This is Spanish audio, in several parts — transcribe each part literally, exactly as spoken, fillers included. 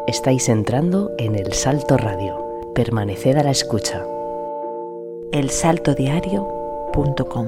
Estáis entrando en El Salto Radio. Permaneced a la escucha. el salto diario punto com.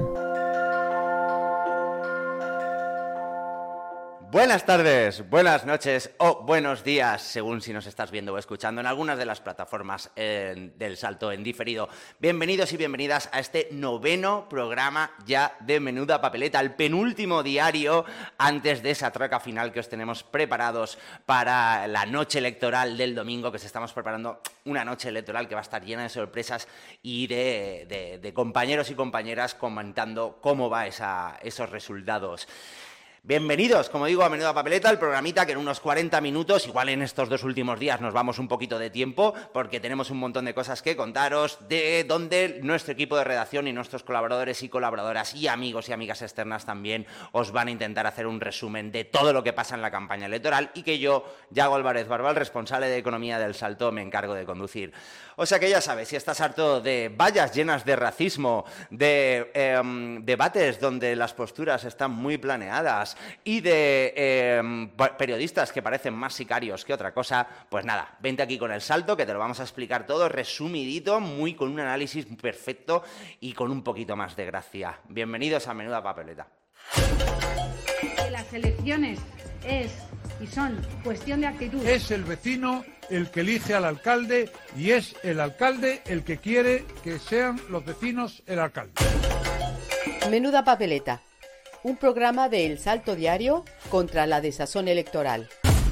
Buenas tardes, buenas noches o buenos días, según si nos estás viendo o escuchando en algunas de las plataformas eh, del Salto en diferido. Bienvenidos y bienvenidas a este noveno programa ya de Menuda Papeleta, el penúltimo diario antes de esa traca final que os tenemos preparados para la noche electoral del domingo, que se estamos preparando una noche electoral que va a estar llena de sorpresas y de, de, de compañeros y compañeras comentando cómo va esa, esos resultados. Bienvenidos, como digo, a Menuda Papeleta, el programita que en unos cuarenta minutos, igual en estos dos últimos días nos vamos un poquito de tiempo, porque tenemos un montón de cosas que contaros, de donde nuestro equipo de redacción y nuestros colaboradores y colaboradoras y amigos y amigas externas también os van a intentar hacer un resumen de todo lo que pasa en la campaña electoral y que yo, Yago Álvarez Barbal, responsable de Economía del Salto, me encargo de conducir. O sea que ya sabes, si estás harto de vallas llenas de racismo, de eh, debates donde las posturas están muy planeadas, y de eh, periodistas que parecen más sicarios que otra cosa, pues nada, vente aquí con El Salto, que te lo vamos a explicar todo resumidito, muy con un análisis perfecto y con un poquito más de gracia. Bienvenidos a Menuda Papeleta. Las elecciones es y son cuestión de actitud. Es el vecino el que elige al alcalde y es el alcalde el que quiere que sean los vecinos el alcalde. Menuda Papeleta. Un programa de El Salto Diario contra la desazón electoral.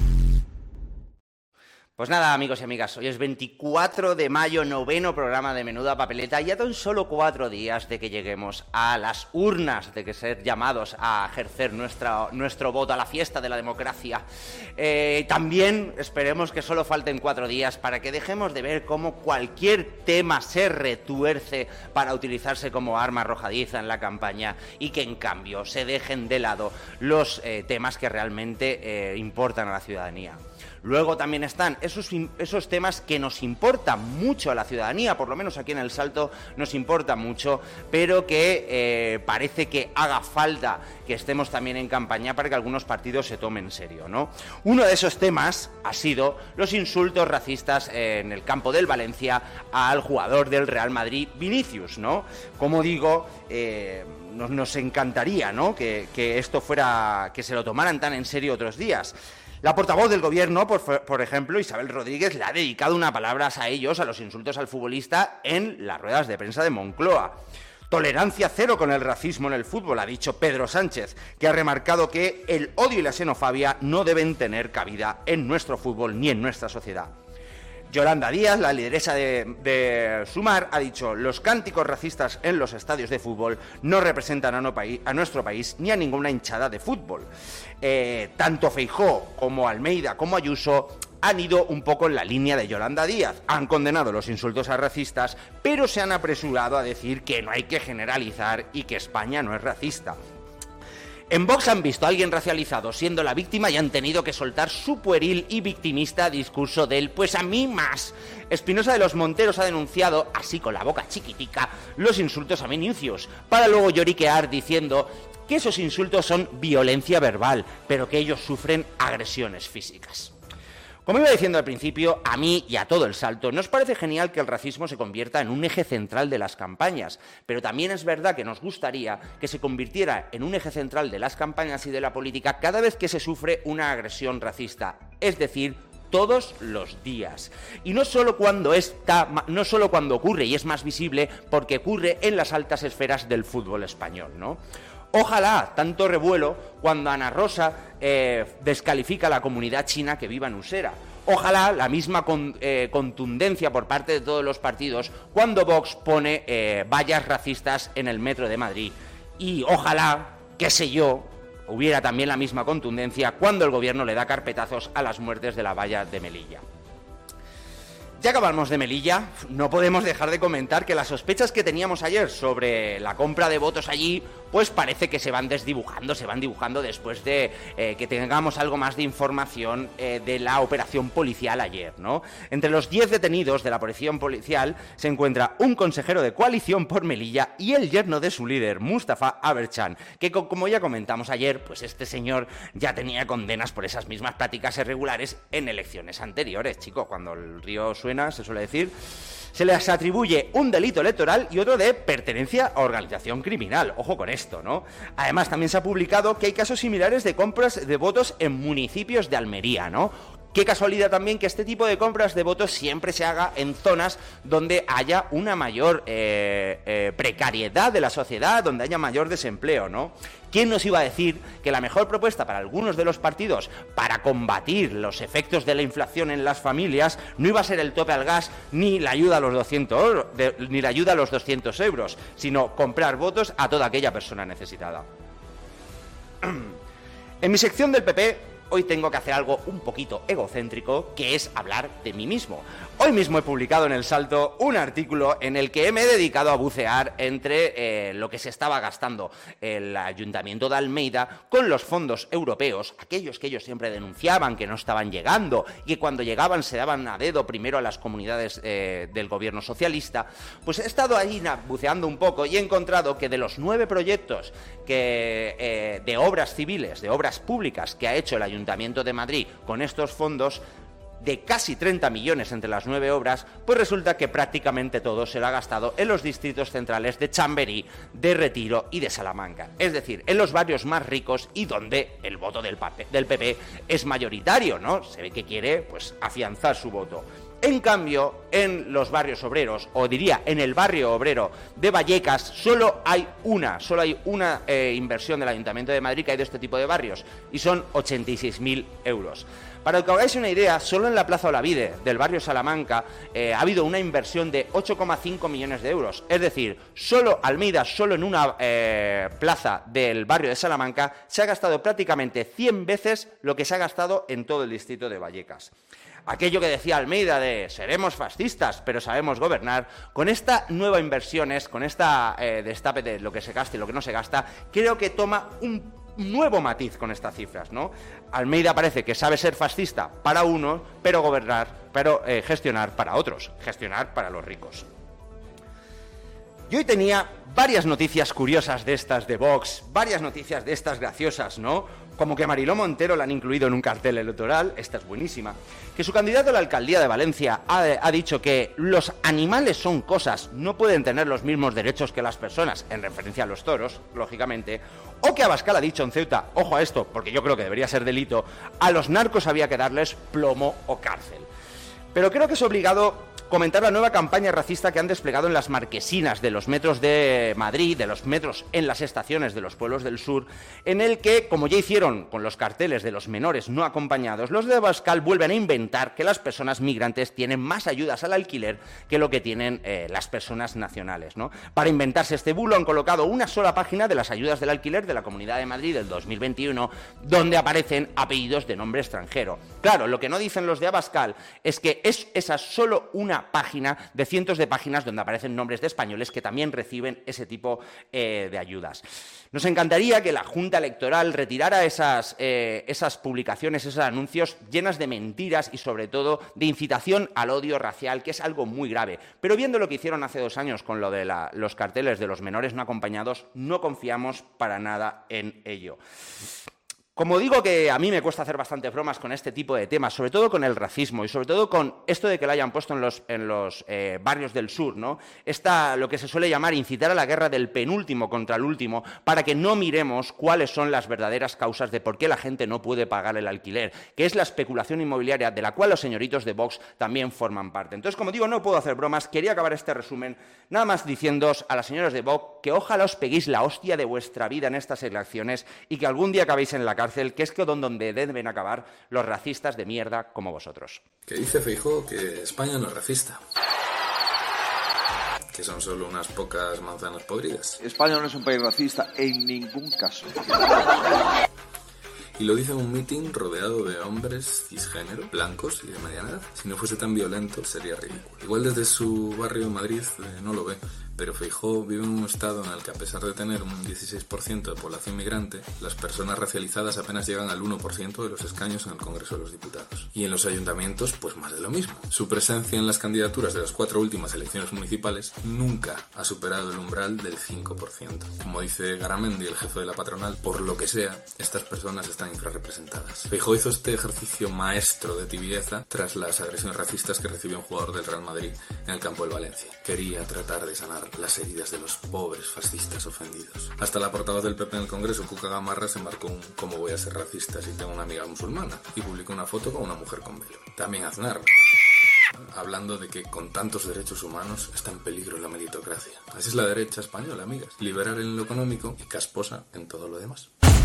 Pues nada, amigos y amigas, hoy es veinticuatro de mayo, noveno programa de Menuda Papeleta, y ya tan solo cuatro días de que lleguemos a las urnas, de que ser llamados a ejercer nuestra, nuestro voto, a la fiesta de la democracia. Eh, también esperemos que solo falten cuatro días para que dejemos de ver cómo cualquier tema se retuerce para utilizarse como arma arrojadiza en la campaña y que en cambio se dejen de lado los eh, temas que realmente eh, importan a la ciudadanía. Luego también están esos, esos temas que nos importan mucho a la ciudadanía, por lo menos aquí en El Salto nos importa mucho, pero que eh, parece que haga falta que estemos también en campaña para que algunos partidos se tomen en serio, ¿no? Uno de esos temas ha sido los insultos racistas en el campo del Valencia al jugador del Real Madrid, Vinicius, ¿no? Como digo, eh, nos, nos encantaría, ¿no?, que, que esto fuera, que se lo tomaran tan en serio otros días. La portavoz del gobierno, por, por ejemplo, Isabel Rodríguez, le ha dedicado unas palabras a ellos, a los insultos al futbolista, en las ruedas de prensa de Moncloa. Tolerancia cero con el racismo en el fútbol, ha dicho Pedro Sánchez, que ha remarcado que el odio y la xenofobia no deben tener cabida en nuestro fútbol ni en nuestra sociedad. Yolanda Díaz, la lideresa de, de Sumar, ha dicho: los cánticos racistas en los estadios de fútbol no representan a, no país, a nuestro país ni a ninguna hinchada de fútbol. Eh, tanto Feijóo como Almeida como Ayuso han ido un poco en la línea de Yolanda Díaz. Han condenado los insultos a racistas, pero se han apresurado a decir que no hay que generalizar y que España no es racista. En Vox han visto a alguien racializado siendo la víctima y han tenido que soltar su pueril y victimista discurso del "pues a mí más". Espinosa de los Monteros ha denunciado, así con la boca chiquitica, los insultos a Vinicius, para luego lloriquear diciendo que esos insultos son violencia verbal, pero que ellos sufren agresiones físicas. Como iba diciendo al principio, a mí y a todo El Salto nos parece genial que el racismo se convierta en un eje central de las campañas, pero también es verdad que nos gustaría que se convirtiera en un eje central de las campañas y de la política cada vez que se sufre una agresión racista, es decir, todos los días. Y no solo cuando está, no solo cuando ocurre y es más visible, porque ocurre en las altas esferas del fútbol español, ¿no? Ojalá tanto revuelo cuando Ana Rosa eh, descalifica a la comunidad china que viva en Usera. Ojalá la misma con, eh, contundencia por parte de todos los partidos cuando Vox pone eh, vallas racistas en el metro de Madrid. Y ojalá, qué sé yo, hubiera también la misma contundencia cuando el gobierno le da carpetazos a las muertes de la valla de Melilla. Ya que hablamos de Melilla, no podemos dejar de comentar que las sospechas que teníamos ayer sobre la compra de votos allí, pues parece que se van desdibujando, se van dibujando después de eh, que tengamos algo más de información eh, de la operación policial ayer, ¿no? Entre los diez detenidos de la operación policial se encuentra un consejero de coalición por Melilla y el yerno de su líder, Mustafa Aberchan, que como ya comentamos ayer, pues este señor ya tenía condenas por esas mismas prácticas irregulares en elecciones anteriores, chicos, cuando el río suena, se suele decir, se les atribuye un delito electoral y otro de pertenencia a organización criminal. Ojo con esto, ¿no? Además, también se ha publicado que hay casos similares de compras de votos en municipios de Almería, ¿no? Qué casualidad también que este tipo de compras de votos siempre se haga en zonas donde haya una mayor eh, eh, precariedad de la sociedad, donde haya mayor desempleo, ¿no? ¿Quién nos iba a decir que la mejor propuesta para algunos de los partidos para combatir los efectos de la inflación en las familias no iba a ser el tope al gas ni la ayuda a los doscientos, ni la ayuda a los doscientos euros, sino comprar votos a toda aquella persona necesitada? En mi sección del P P hoy tengo que hacer algo un poquito egocéntrico, que es hablar de mí mismo. Hoy mismo he publicado en El Salto un artículo en el que me he dedicado a bucear entre eh, lo que se estaba gastando el Ayuntamiento de Almeida con los fondos europeos, aquellos que ellos siempre denunciaban que no estaban llegando y que cuando llegaban se daban a dedo primero a las comunidades eh, del gobierno socialista. Pues he estado ahí buceando un poco y he encontrado que de los nueve proyectos que, eh, de obras civiles, de obras públicas que ha hecho el Ayuntamiento Ayuntamiento de Madrid con estos fondos, de casi treinta millones entre las nueve obras, pues resulta que prácticamente todo se lo ha gastado en los distritos centrales de Chamberí, de Retiro y de Salamanca. Es decir, en los barrios más ricos y donde el voto del P P es mayoritario, ¿no? Se ve que quiere, pues, afianzar su voto. En cambio, en los barrios obreros, o diría en el barrio obrero de Vallecas, solo hay una, solo hay una eh, inversión del Ayuntamiento de Madrid que hay de este tipo de barrios, y son ochenta y seis mil euros. Para que os hagáis una idea, solo en la Plaza Olavide del barrio Salamanca eh, ha habido una inversión de ocho coma cinco millones de euros. Es decir, solo Almeida, solo en una eh, plaza del barrio de Salamanca, se ha gastado prácticamente cien veces lo que se ha gastado en todo el distrito de Vallecas. Aquello que decía Almeida de seremos fascistas, pero sabemos gobernar, con esta nueva inversiones, con esta eh, destape de lo que se gasta y lo que no se gasta, creo que toma un nuevo matiz con estas cifras, ¿no? Almeida parece que sabe ser fascista para unos, pero gobernar, pero eh, gestionar para otros, gestionar para los ricos. Yo hoy tenía varias noticias curiosas de estas de Vox, varias noticias de estas graciosas, ¿no? Como que Mariló Montero la han incluido en un cartel electoral, esta es buenísima, que su candidato a la alcaldía de Valencia ha, ha dicho que los animales son cosas, no pueden tener los mismos derechos que las personas, en referencia a los toros, lógicamente, o que Abascal ha dicho en Ceuta, ojo a esto, porque yo creo que debería ser delito, a los narcos había que darles plomo o cárcel. Pero creo que es obligado comentar la nueva campaña racista que han desplegado en las marquesinas de los metros de Madrid, de los metros en las estaciones de los pueblos del sur, en el que, como ya hicieron con los carteles de los menores no acompañados, los de Abascal vuelven a inventar que las personas migrantes tienen más ayudas al alquiler que lo que tienen eh, las personas nacionales, ¿no? Para inventarse este bulo han colocado una sola página de las ayudas del alquiler de la Comunidad de Madrid del dos mil veintiuno, donde aparecen apellidos de nombre extranjero. Claro, lo que no dicen los de Abascal es que es esa solo una página de cientos de páginas donde aparecen nombres de españoles que también reciben ese tipo eh, de ayudas. Nos encantaría que la Junta Electoral retirara esas, eh, esas publicaciones, esos anuncios llenas de mentiras y sobre todo de incitación al odio racial, que es algo muy grave. Pero viendo lo que hicieron hace dos años con lo de la, los carteles de los menores no acompañados, no confiamos para nada en ello. Como digo que a mí me cuesta hacer bastantes bromas con este tipo de temas, sobre todo con el racismo y sobre todo con esto de que lo hayan puesto en los, en los eh, barrios del sur, ¿no? Esta, lo que se suele llamar incitar a la guerra del penúltimo contra el último, para que no miremos cuáles son las verdaderas causas de por qué la gente no puede pagar el alquiler, que es la especulación inmobiliaria de la cual los señoritos de Vox también forman parte. Entonces, como digo, no puedo hacer bromas, quería acabar este resumen nada más diciéndoos a las señoras de Vox que ojalá os peguéis la hostia de vuestra vida en estas elecciones y que algún día acabéis en la cárcel, que es que donde deben acabar los racistas de mierda como vosotros. Que dice Feijóo que España no es racista, que son solo unas pocas manzanas podridas. España no es un país racista en ningún caso. Y lo dice en un meeting rodeado de hombres cisgénero, blancos y de mediana edad. Si no fuese tan violento, sería ridículo. Igual desde su barrio en Madrid eh, no lo ve, pero Feijóo vive en un estado en el que, a pesar de tener un dieciséis por ciento de población migrante, las personas racializadas apenas llegan al uno por ciento de los escaños en el Congreso de los Diputados. Y en los ayuntamientos, pues más de lo mismo. Su presencia en las candidaturas de las cuatro últimas elecciones municipales nunca ha superado el umbral del cinco por ciento. Como dice Garamendi, el jefe de la patronal, por lo que sea, estas personas están infrarrepresentadas. Feijóo hizo este ejercicio maestro de tibieza tras las agresiones racistas que recibió un jugador del Real Madrid en el campo del Valencia. Quería tratar de sanar las heridas de los pobres fascistas ofendidos. Hasta la portavoz del P P en el Congreso, Cuca Gamarra, se marcó un "¿cómo voy a ser racista si tengo una amiga musulmana?" y publicó una foto con una mujer con velo. También Aznar, hablando de que con tantos derechos humanos está en peligro la meritocracia. Así es la derecha española, amigas. Liberal en lo económico y casposa en todo lo demás.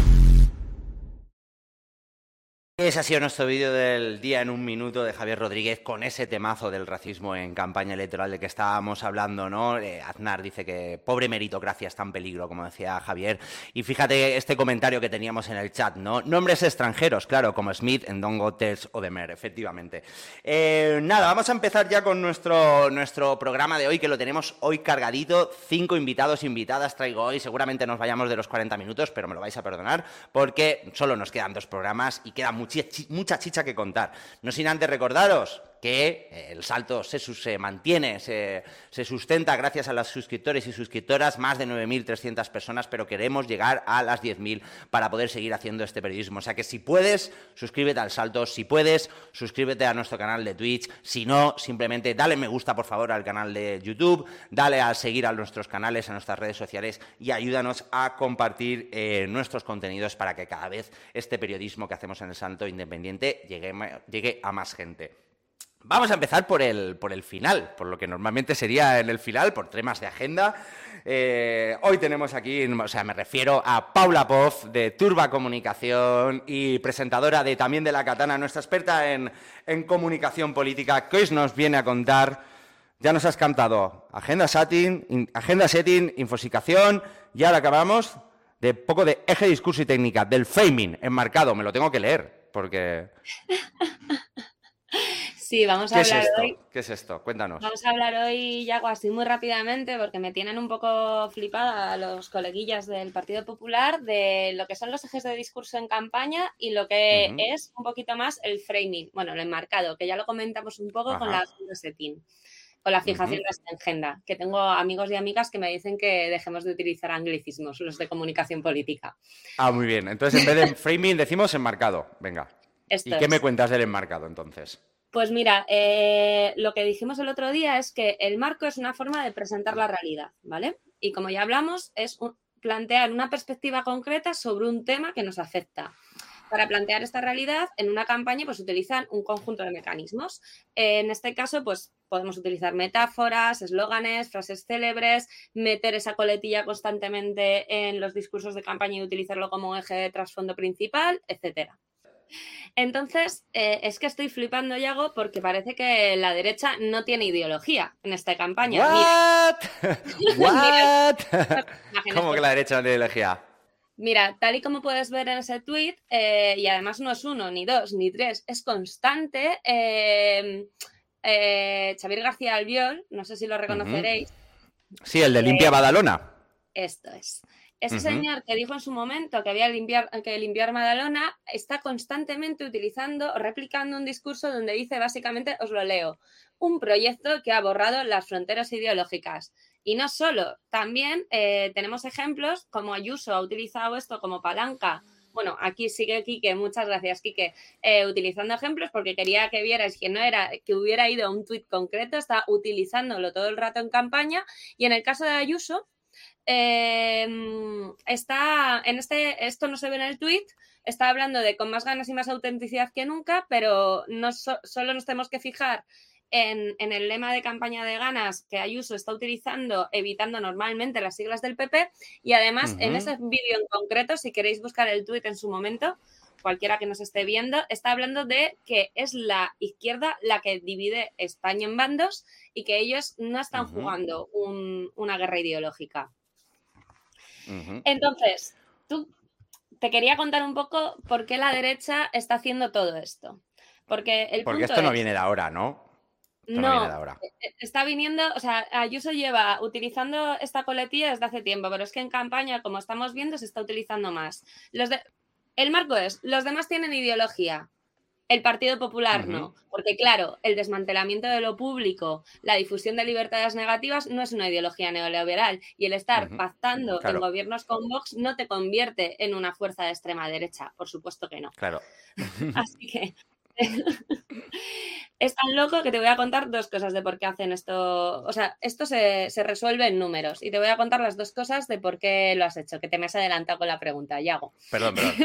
Ese ha sido nuestro vídeo del día en un minuto de Javier Rodríguez con ese temazo del racismo en campaña electoral de que estábamos hablando, ¿no? Eh, Aznar dice que pobre meritocracia está en peligro, como decía Javier. Y fíjate este comentario que teníamos en el chat, ¿no? Nombres extranjeros, claro, como Smith, Ndongo, Tels o Demer, efectivamente. Eh, nada, vamos a empezar ya con nuestro, nuestro programa de hoy, que lo tenemos hoy cargadito. Cinco invitados, invitadas traigo hoy. Seguramente nos vayamos de los cuarenta minutos, pero me lo vais a perdonar, porque solo nos quedan dos programas y queda mucho mucha chicha que contar. No sin antes recordaros que el Salto se, se mantiene, se, se sustenta gracias a los suscriptores y suscriptoras, más de nueve mil trescientas personas, pero queremos llegar a las diez mil para poder seguir haciendo este periodismo. O sea que si puedes, suscríbete al Salto, si puedes, suscríbete a nuestro canal de Twitch, si no, simplemente dale me gusta, por favor, al canal de YouTube, dale a seguir a nuestros canales, a nuestras redes sociales y ayúdanos a compartir eh, nuestros contenidos para que cada vez este periodismo que hacemos en el Salto Independiente llegue, llegue a más gente. Vamos a empezar por el, por el final, por lo que normalmente sería en el final, por temas de agenda. Eh, hoy tenemos aquí, o sea, me refiero a Paula Poz, de Turba Comunicación y presentadora de También de la Katana, nuestra experta en, en comunicación política, que hoy nos viene a contar, ya nos has cantado agenda setting, in, agenda setting, infosicación, y ahora acabamos de poco de eje, discurso y técnica, del framing enmarcado. Me lo tengo que leer, porque... Sí, vamos a ¿Qué hablar es esto? hoy. ¿Qué es esto? Cuéntanos. Vamos a hablar hoy, Yago, así muy rápidamente, porque me tienen un poco flipada los coleguillas del Partido Popular de lo que son los ejes de discurso en campaña y lo que uh-huh. es un poquito más el framing, bueno, el enmarcado, que ya lo comentamos un poco Ajá. con la agenda setting, con la fijación uh-huh. de esta agenda, que tengo amigos y amigas que me dicen que dejemos de utilizar anglicismos, los de comunicación política. Ah, muy bien. Entonces, en vez de framing, decimos enmarcado. Venga. Esto ¿Y qué es. me cuentas del enmarcado, entonces? Pues mira, eh, lo que dijimos el otro día es que el marco es una forma de presentar la realidad, ¿vale? Y como ya hablamos, es un, plantear una perspectiva concreta sobre un tema que nos afecta. Para plantear esta realidad, en una campaña pues utilizan un conjunto de mecanismos. En este caso, pues podemos utilizar metáforas, eslóganes, frases célebres, meter esa coletilla constantemente en los discursos de campaña y utilizarlo como eje de trasfondo principal, etcétera. Entonces, eh, es que estoy flipando, Yago, porque parece que la derecha no tiene ideología en esta campaña. ¿What? Mira, ¿What? ¿Cómo que la derecha no tiene ideología? Mira, tal y como puedes ver en ese tuit, eh, y además no es uno, ni dos, ni tres, es constante, eh, eh, Xavier García Albiol, no sé si lo reconoceréis. Uh-huh. Sí, el de Limpia eh, Badalona. Esto es. Ese uh-huh. señor que dijo en su momento que había limpiar, que limpiar Badalona está constantemente utilizando, replicando un discurso donde dice básicamente, os lo leo, un proyecto que ha borrado las fronteras ideológicas. Y no solo, también eh, tenemos ejemplos como Ayuso ha utilizado esto como palanca. Bueno, aquí sigue Quique, muchas gracias Quique, eh, utilizando ejemplos porque quería que vierais que no era que hubiera ido a un tuit concreto, está utilizándolo todo el rato en campaña. Y en el caso de Ayuso, Eh, está en este, esto no se ve en el tuit, está hablando de con más ganas y más autenticidad que nunca, pero no so, solo nos tenemos que fijar en, en el lema de campaña de ganas que Ayuso está utilizando, evitando normalmente las siglas del P P, y además uh-huh. en ese vídeo en concreto, si queréis buscar el tuit en su momento, cualquiera que nos esté viendo, está hablando de que es la izquierda la que divide España en bandos y que ellos no están uh-huh. jugando un, una guerra ideológica. Uh-huh. Entonces, tú te quería contar un poco por qué la derecha está haciendo todo esto. Porque el Porque punto esto no es, viene de ahora, ¿no? Esto no, no, viene de ahora. está viniendo, o sea, Ayuso lleva utilizando esta coletilla desde hace tiempo, pero es que en campaña, como estamos viendo, se está utilizando más. Los de... El marco es, los demás tienen ideología, el Partido Popular Ujú. no, porque claro, el desmantelamiento de lo público, la difusión de libertades negativas no es una ideología neoliberal y el estar Ujú. pactando Claro. en gobiernos con Vox no te convierte en una fuerza de extrema derecha, por supuesto que no. Claro. Así que es tan loco que te voy a contar dos cosas de por qué hacen esto. O sea, esto se, se resuelve en números y te voy a contar las dos cosas de por qué lo has hecho, que te me has adelantado con la pregunta, Yago. Perdón, perdón.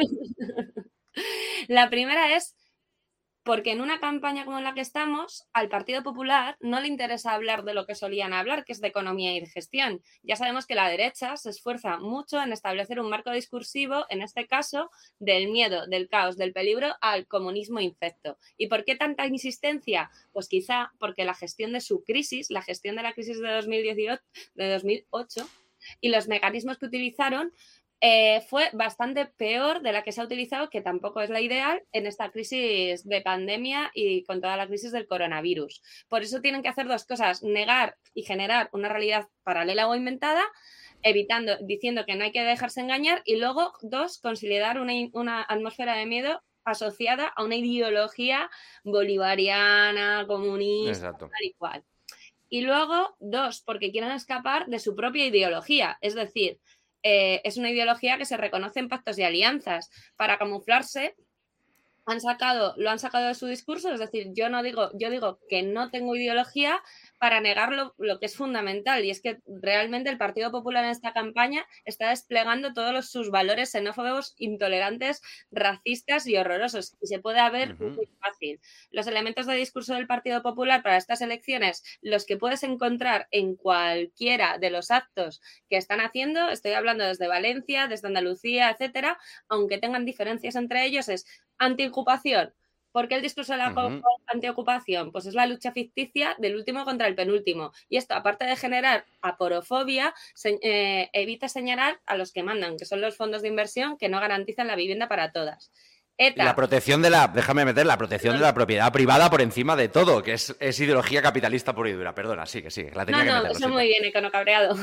La primera es porque en una campaña como la que estamos, al Partido Popular no le interesa hablar de lo que solían hablar, que es de economía y de gestión. Ya sabemos que la derecha se esfuerza mucho en establecer un marco discursivo, en este caso, del miedo, del caos, del peligro al comunismo infecto. ¿Y por qué tanta insistencia? Pues quizá porque la gestión de su crisis, la gestión de la crisis de dos mil dieciocho, de dos mil ocho y los mecanismos que utilizaron Eh, fue bastante peor de la que se ha utilizado, que tampoco es la ideal, en esta crisis de pandemia y con toda la crisis del coronavirus. Por eso tienen que hacer dos cosas, negar y generar una realidad paralela o inventada, evitando, diciendo que no hay que dejarse engañar, y luego, dos, consolidar una, una atmósfera de miedo asociada a una ideología bolivariana, comunista, Exacto. tal y cual. Y luego, dos, porque quieren escapar de su propia ideología, es decir, Eh, es una ideología que se reconoce en pactos y alianzas. Para camuflarse, han sacado, lo han sacado de su discurso, es decir, yo no digo, yo digo que no tengo ideología para negar lo, lo que es fundamental, y es que realmente el Partido Popular en esta campaña está desplegando todos los, sus valores xenófobos, intolerantes, racistas y horrorosos, y se puede ver Ujú. muy fácil. Los elementos de discurso del Partido Popular para estas elecciones, los que puedes encontrar en cualquiera de los actos que están haciendo, estoy hablando desde Valencia, desde Andalucía, etcétera, aunque tengan diferencias entre ellos, es antiocupación. ¿Por qué el discurso de la Ujú. antiocupación? Pues es la lucha ficticia del último contra el penúltimo. Y esto, aparte de generar aporofobia, se, eh, evita señalar a los que mandan, que son los fondos de inversión que no garantizan la vivienda para todas. ETA. La protección de la, déjame meter, la protección de la propiedad privada por encima de todo, que es, es ideología capitalista pura y dura. Perdona, sí, que sí, la tenía no, que no, meter. eso muy bien, econo cabreado.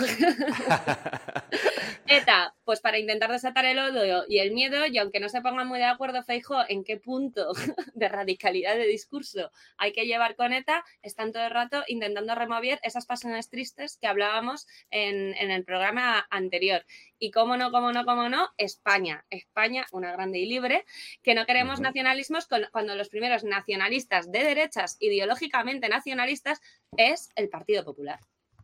ETA, pues para intentar desatar el odio y el miedo, y aunque no se pongan muy de acuerdo Feijóo en qué punto de radicalidad de discurso hay que llevar con ETA, están todo el rato intentando remover esas pasiones tristes que hablábamos en, en el programa anterior. Y cómo no, cómo no, cómo no, España. España, una grande y libre, que no queremos uh-huh. nacionalismos con, cuando los primeros nacionalistas de derechas, ideológicamente nacionalistas, es el Partido Popular.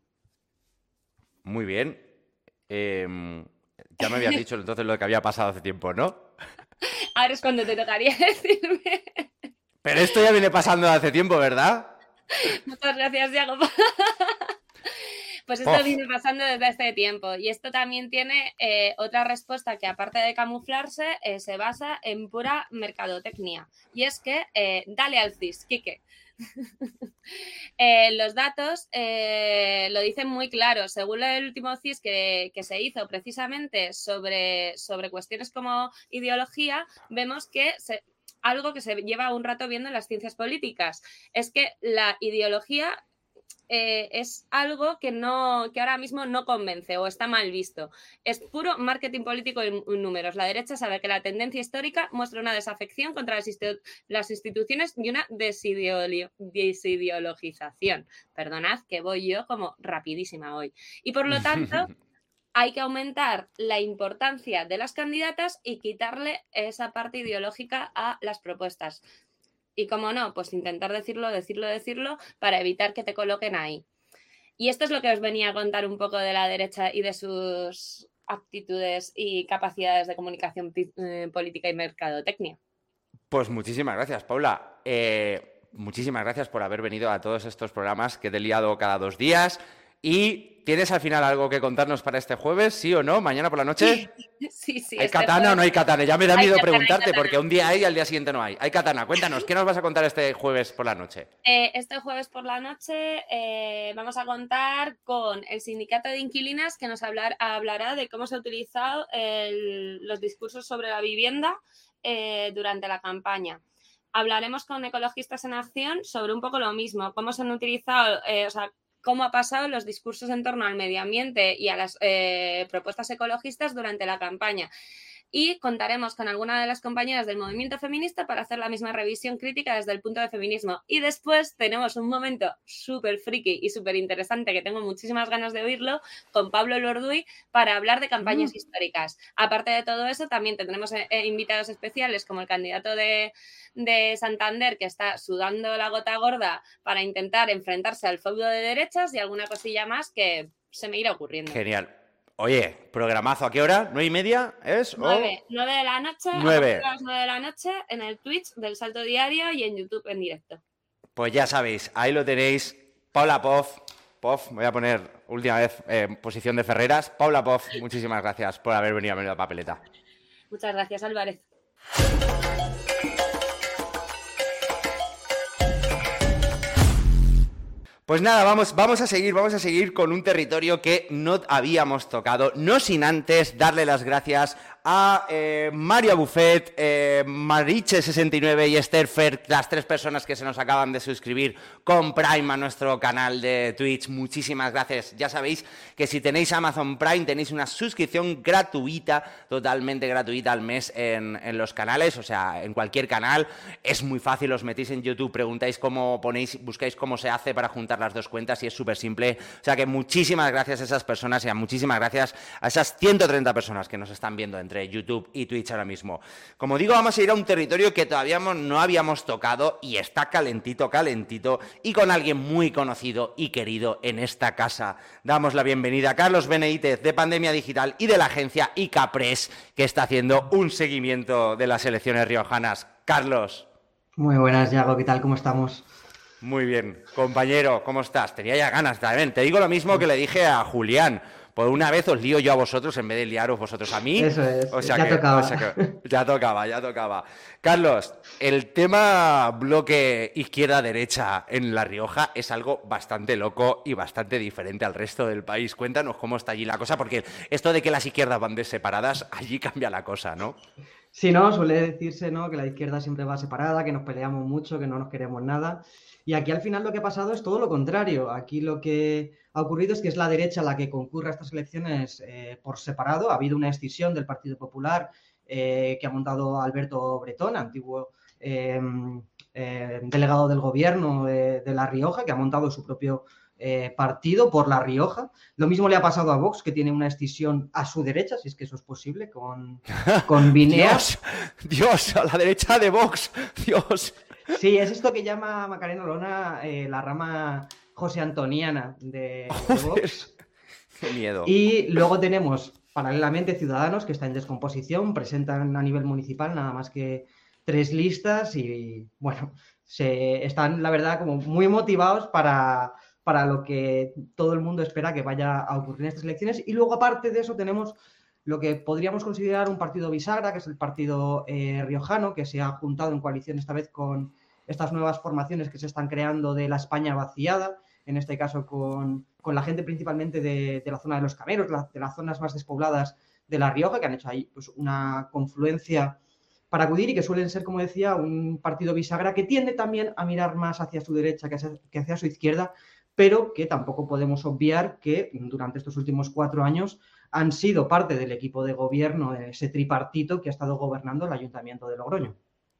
Muy bien. Eh, ya me habías dicho entonces lo que había pasado hace tiempo, ¿no? Ahora es cuando te tocaría decirme. Pero esto ya viene pasando hace tiempo, ¿verdad? Muchas gracias, Diego. Pues esto oh. viene pasando desde este tiempo, y esto también tiene eh, otra respuesta que, aparte de camuflarse, eh, se basa en pura mercadotecnia, y es que eh, dale al C I S, Quique. eh, los datos eh, lo dicen muy claro. Según el último C I S que, que se hizo precisamente sobre, sobre cuestiones como ideología, vemos que se, algo que se lleva un rato viendo en las ciencias políticas es que la ideología Eh, es algo que, no, que ahora mismo no convence o está mal visto. Es puro marketing político en, en números. La derecha sabe que la tendencia histórica muestra una desafección contra las, institu las instituciones y una desideolo desideologización. Perdonad que voy yo como rapidísima hoy. Y por lo tanto, hay que aumentar la importancia de las candidatas y quitarle esa parte ideológica a las propuestas. Y como no, pues intentar decirlo, decirlo, decirlo para evitar que te coloquen ahí. Y esto es lo que os venía a contar un poco de la derecha y de sus aptitudes y capacidades de comunicación eh, política y mercadotecnia. Pues muchísimas gracias, Paula. Eh, muchísimas gracias por haber venido a todos estos programas que te he liado cada dos días. Y ¿tienes al final algo que contarnos para este jueves? ¿Sí o no? ¿Mañana por la noche? Sí, sí. ¿Hay este katana jueves... o no hay katana? Ya me da Hay miedo katana, preguntarte katana. porque un día hay y al día siguiente no hay. Hay katana. Cuéntanos, ¿qué nos vas a contar este jueves por la noche? Eh, este jueves por la noche eh, vamos a contar con el Sindicato de Inquilinas, que nos hablar, hablará de cómo se ha utilizado el, los discursos sobre la vivienda eh, durante la campaña. Hablaremos con Ecologistas en Acción sobre un poco lo mismo, cómo se han utilizado, eh, o sea, cómo ha pasado los discursos en torno al medio ambiente y a las eh, propuestas ecologistas durante la campaña. Y contaremos con alguna de las compañeras del movimiento feminista para hacer la misma revisión crítica desde el punto de feminismo. Y después tenemos un momento súper friki y súper interesante, que tengo muchísimas ganas de oírlo, con Pablo Lorduy para hablar de campañas mm. históricas. Aparte de todo eso, también tendremos eh, invitados especiales como el candidato de, de Santander, que está sudando la gota gorda para intentar enfrentarse al feudo de derechas, y alguna cosilla más que se me irá ocurriendo. Genial. Oye, programazo, ¿a qué hora? ¿Nueve y media es? Nueve, o... nueve de la noche, nueve. a las nueve de la noche en el Twitch del Salto Diario y en YouTube en directo. Pues ya sabéis, ahí lo tenéis, Paula Poz, Poz, voy a poner última vez eh, posición de Ferreras. Paula Poz, muchísimas gracias por haber venido a Menuda Papeleta. Muchas gracias, Álvarez. Pues nada, vamos, vamos a seguir, vamos a seguir con un territorio que no habíamos tocado, no sin antes darle las gracias a eh, Mario Buffet, eh, Mariche sesenta y nueve y Esther Fer, las tres personas que se nos acaban de suscribir con Prime a nuestro canal de Twitch. Muchísimas gracias. Ya sabéis que si tenéis Amazon Prime tenéis una suscripción gratuita, totalmente gratuita al mes en, en los canales, o sea, en cualquier canal. Es muy fácil, os metéis en YouTube, preguntáis cómo ponéis, buscáis cómo se hace para juntar las dos cuentas y es súper simple. O sea que muchísimas gracias a esas personas y a muchísimas gracias a esas ciento treinta personas que nos están viendo entre YouTube y Twitch ahora mismo. Como digo, vamos a ir a un territorio que todavía no habíamos tocado y está calentito, calentito y con alguien muy conocido y querido en esta casa. Damos la bienvenida a Carlos Benítez de Pandemia Digital y de la agencia ICAPRES, que está haciendo un seguimiento de las elecciones riojanas. Carlos. Muy buenas, Yago, ¿qué tal? ¿Cómo estamos? Muy bien. Compañero, ¿cómo estás? Tenía ya ganas también. Te digo lo mismo que le dije a Julián. Por una vez os lío yo a vosotros en vez de liaros vosotros a mí. Eso es, o sea ya que, tocaba. O sea que, ya tocaba, ya tocaba. Carlos, el tema bloque izquierda-derecha en La Rioja es algo bastante loco y bastante diferente al resto del país. Cuéntanos cómo está allí la cosa, porque esto de que las izquierdas van de separadas, allí cambia la cosa, ¿no? Sí, no, suele decirse, ¿no?, que la izquierda siempre va separada, que nos peleamos mucho, que no nos queremos nada. Y aquí al final lo que ha pasado es todo lo contrario. Aquí lo que ha ocurrido es que es la derecha la que concurre a estas elecciones eh, por separado. Ha habido una escisión del Partido Popular eh, que ha montado Alberto Bretón, antiguo eh, eh, delegado del gobierno de, de La Rioja, que ha montado su propio eh, partido por La Rioja. Lo mismo le ha pasado a Vox, que tiene una escisión a su derecha, si es que eso es posible, con, con Binea. Dios, Dios, a la derecha de Vox, Dios. Sí, es esto que llama Macarena Olona eh, la rama José Antoniana de, de Vox. Qué miedo. Y luego tenemos, paralelamente, Ciudadanos, que está en descomposición, presentan a nivel municipal nada más que tres listas y, bueno, se están, la verdad, como muy motivados para, para lo que todo el mundo espera que vaya a ocurrir en estas elecciones. Y luego, aparte de eso, tenemos lo que podríamos considerar un partido bisagra, que es el partido eh, riojano, que se ha juntado en coalición esta vez con estas nuevas formaciones que se están creando de la España vaciada, en este caso con, con la gente principalmente de, de la zona de los Cameros, la, de las zonas más despobladas de La Rioja, que han hecho ahí pues, una confluencia para acudir y que suelen ser, como decía, un partido bisagra que tiende también a mirar más hacia su derecha que hacia, que hacia su izquierda, pero que tampoco podemos obviar que durante estos últimos cuatro años han sido parte del equipo de gobierno de ese tripartito que ha estado gobernando el Ayuntamiento de Logroño.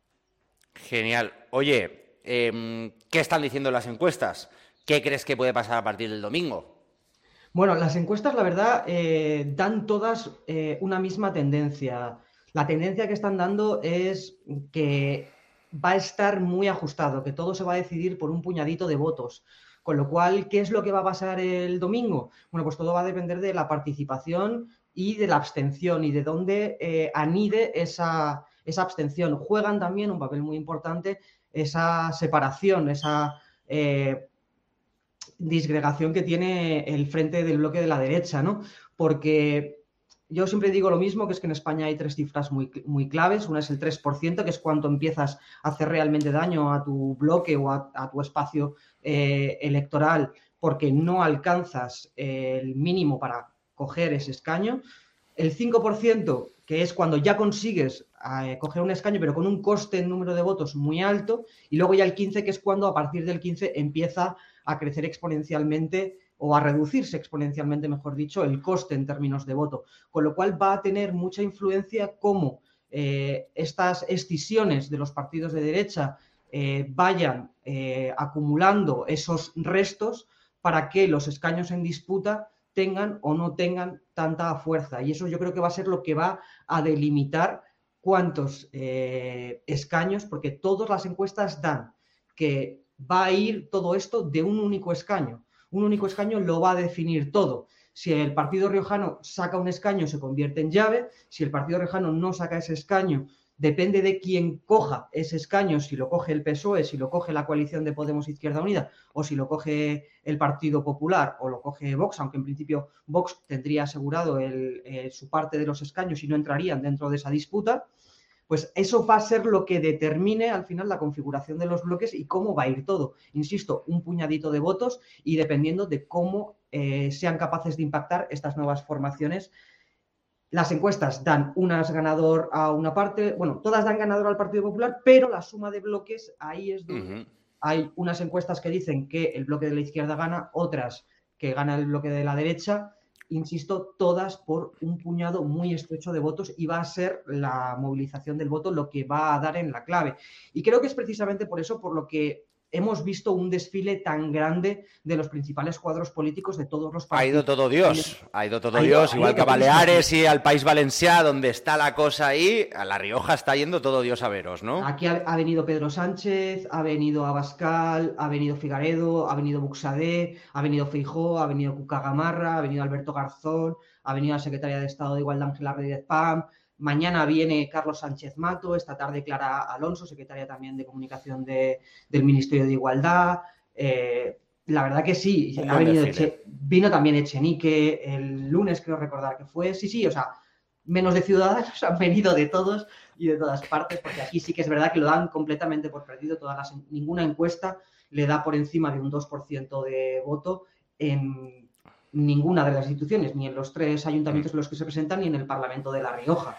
Genial. Oye, eh, ¿qué están diciendo las encuestas? ¿Qué crees que puede pasar a partir del domingo? Bueno, las encuestas, la verdad, eh, dan todas eh, una misma tendencia. La tendencia que están dando es que va a estar muy ajustado, que todo se va a decidir por un puñadito de votos. Con lo cual, ¿qué es lo que va a pasar el domingo? Bueno, pues todo va a depender de la participación y de la abstención y de dónde eh, anide esa, esa abstención. Juegan también un papel muy importante esa separación, esa, eh, disgregación que tiene el frente del bloque de la derecha, ¿no? Porque yo siempre digo lo mismo, que es que en España hay tres cifras muy, muy claves. Una es el tres por ciento, que es cuando empiezas a hacer realmente daño a tu bloque o a, a tu espacio eh, electoral porque no alcanzas eh, el mínimo para coger ese escaño. El cinco por ciento, que es cuando ya consigues eh, coger un escaño, pero con un coste en número de votos muy alto. Y luego ya el quince por ciento, que es cuando a partir del quince empieza a crecer exponencialmente o a reducirse exponencialmente, mejor dicho, el coste en términos de voto. Con lo cual va a tener mucha influencia cómo eh, estas escisiones de los partidos de derecha eh, vayan eh, acumulando esos restos para que los escaños en disputa tengan o no tengan tanta fuerza. Y eso yo creo que va a ser lo que va a delimitar cuántos eh, escaños, porque todas las encuestas dan que va a ir todo esto de un único escaño. Un único escaño lo va a definir todo. Si el partido riojano saca un escaño, se convierte en llave. Si el partido riojano no saca ese escaño, depende de quién coja ese escaño, si lo coge el P S O E, si lo coge la coalición de Podemos Izquierda Unida, o si lo coge el Partido Popular, o lo coge Vox, aunque en principio Vox tendría asegurado el, eh, su parte de los escaños y no entrarían dentro de esa disputa. Pues eso va a ser lo que determine al final la configuración de los bloques y cómo va a ir todo. Insisto, un puñadito de votos y dependiendo de cómo eh, sean capaces de impactar estas nuevas formaciones. Las encuestas dan unas ganador a una parte, bueno, todas dan ganador al Partido Popular, pero la suma de bloques, ahí es donde uh-huh. hay unas encuestas que dicen que el bloque de la izquierda gana, otras que gana el bloque de la derecha. Insisto, todas por un puñado muy estrecho de votos y va a ser la movilización del voto lo que va a dar en la clave. Y creo que es precisamente por eso por lo que hemos visto un desfile tan grande de los principales cuadros políticos de todos los países. Ha ido todo Dios, ha ido todo ha ido, Dios, igual que a Baleares y al País Valencià, donde está la cosa ahí, a La Rioja está yendo todo Dios a veros, ¿no? Aquí ha, ha venido Pedro Sánchez, ha venido Abascal, ha venido Figaredo, ha venido Buxadé, ha venido Feijóo, ha venido Cuca Gamarra, ha venido Alberto Garzón, ha venido la secretaria de Estado de Igualdad Ángela Rodríguez Pam. Mañana viene Carlos Sánchez Mato, esta tarde Clara Alonso, secretaria también de Comunicación de, del Ministerio de Igualdad. Eh, la verdad que sí, ha venido Eche, vino también Echenique, el lunes creo recordar que fue. Sí, sí, o sea, menos de Ciudadanos han venido de todos y de todas partes, porque aquí sí que es verdad que lo dan completamente por perdido. Todas las, ninguna encuesta le da por encima de un dos por ciento de voto en ninguna de las instituciones, ni en los tres ayuntamientos en los que se presentan, ni en el Parlamento de La Rioja.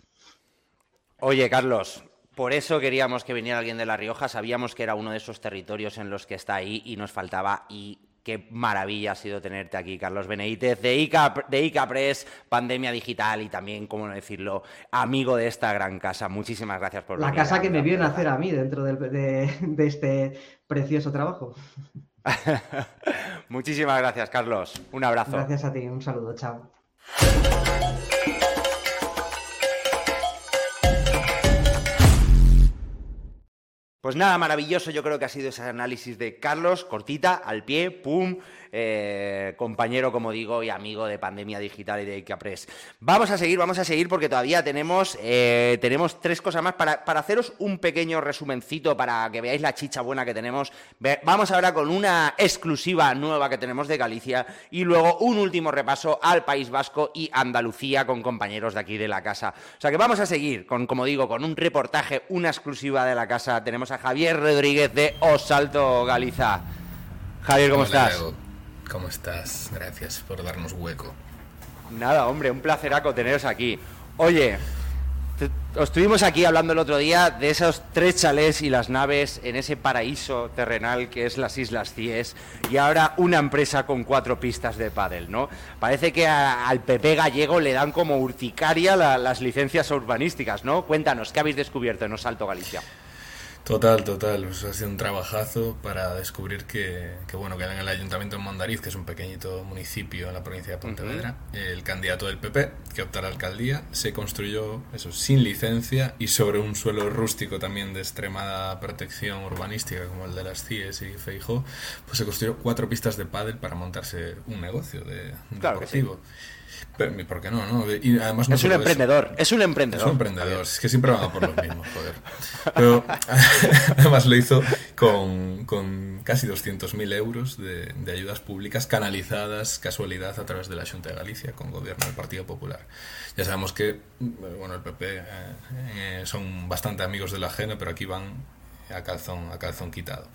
Oye, Carlos, por eso queríamos que viniera alguien de La Rioja, sabíamos que era uno de esos territorios en los que está ahí y nos faltaba, y qué maravilla ha sido tenerte aquí, Carlos Beneítez, de ICA, de ICA Press, Pandemia Digital y también, cómo no decirlo, amigo de esta gran casa. Muchísimas gracias por La venir. La casa que me vio nacer a mí dentro de, de, de este precioso trabajo. Muchísimas gracias, Carlos. Un abrazo. Gracias a ti, un saludo, chao. Pues nada, maravilloso, yo creo que ha sido ese análisis de Carlos, cortita, al pie, pum, eh, compañero, como digo, y amigo de Pandemia Digital y de ICA Press. Vamos a seguir, vamos a seguir, porque todavía tenemos, eh, tenemos tres cosas más para, para haceros un pequeño resumencito, para que veáis la chicha buena que tenemos. Vamos ahora con una exclusiva nueva que tenemos de Galicia y luego un último repaso al País Vasco y Andalucía con compañeros de aquí de la casa. O sea que vamos a seguir, con, como digo, con un reportaje, una exclusiva de la casa. Tenemos a Javier Rodríguez de O Salto Galiza. Javier, ¿cómo Hola, estás? Leo. ¿Cómo estás? Gracias por darnos hueco. Nada, hombre, un placeraco teneros aquí. Oye, estuvimos aquí hablando el otro día de esos tres chalés y las naves en ese paraíso terrenal que es las Islas Cíes, y ahora una empresa con cuatro pistas de pádel, ¿no? Parece que a, al P P gallego le dan como urticaria la, las licencias urbanísticas, ¿no? Cuéntanos, ¿qué habéis descubierto en O Salto Galicia? Total, total, pues ha sido un trabajazo para descubrir que, que bueno, que en el Ayuntamiento de Mondariz, que es un pequeñito municipio en la provincia de Pontevedra, uh-huh. el candidato del P P, que opta a la alcaldía, se construyó eso sin licencia y sobre un suelo rústico también de extremada protección urbanística como el de las Cíes y Feijóo, pues se construyó cuatro pistas de pádel para montarse un negocio de un claro deportivo. Pero, ¿por qué no? no? Y además no es un emprendedor, eso. es un emprendedor. Es un emprendedor, es que siempre van a por los mismos, joder. Pero además lo hizo con, con casi doscientos mil euros de, de ayudas públicas canalizadas, casualidad, a través de la Xunta de Galicia, con gobierno del Partido Popular. Ya sabemos que, bueno, el P P eh, eh, son bastante amigos de la ajena, pero aquí van a calzón, a calzón quitado.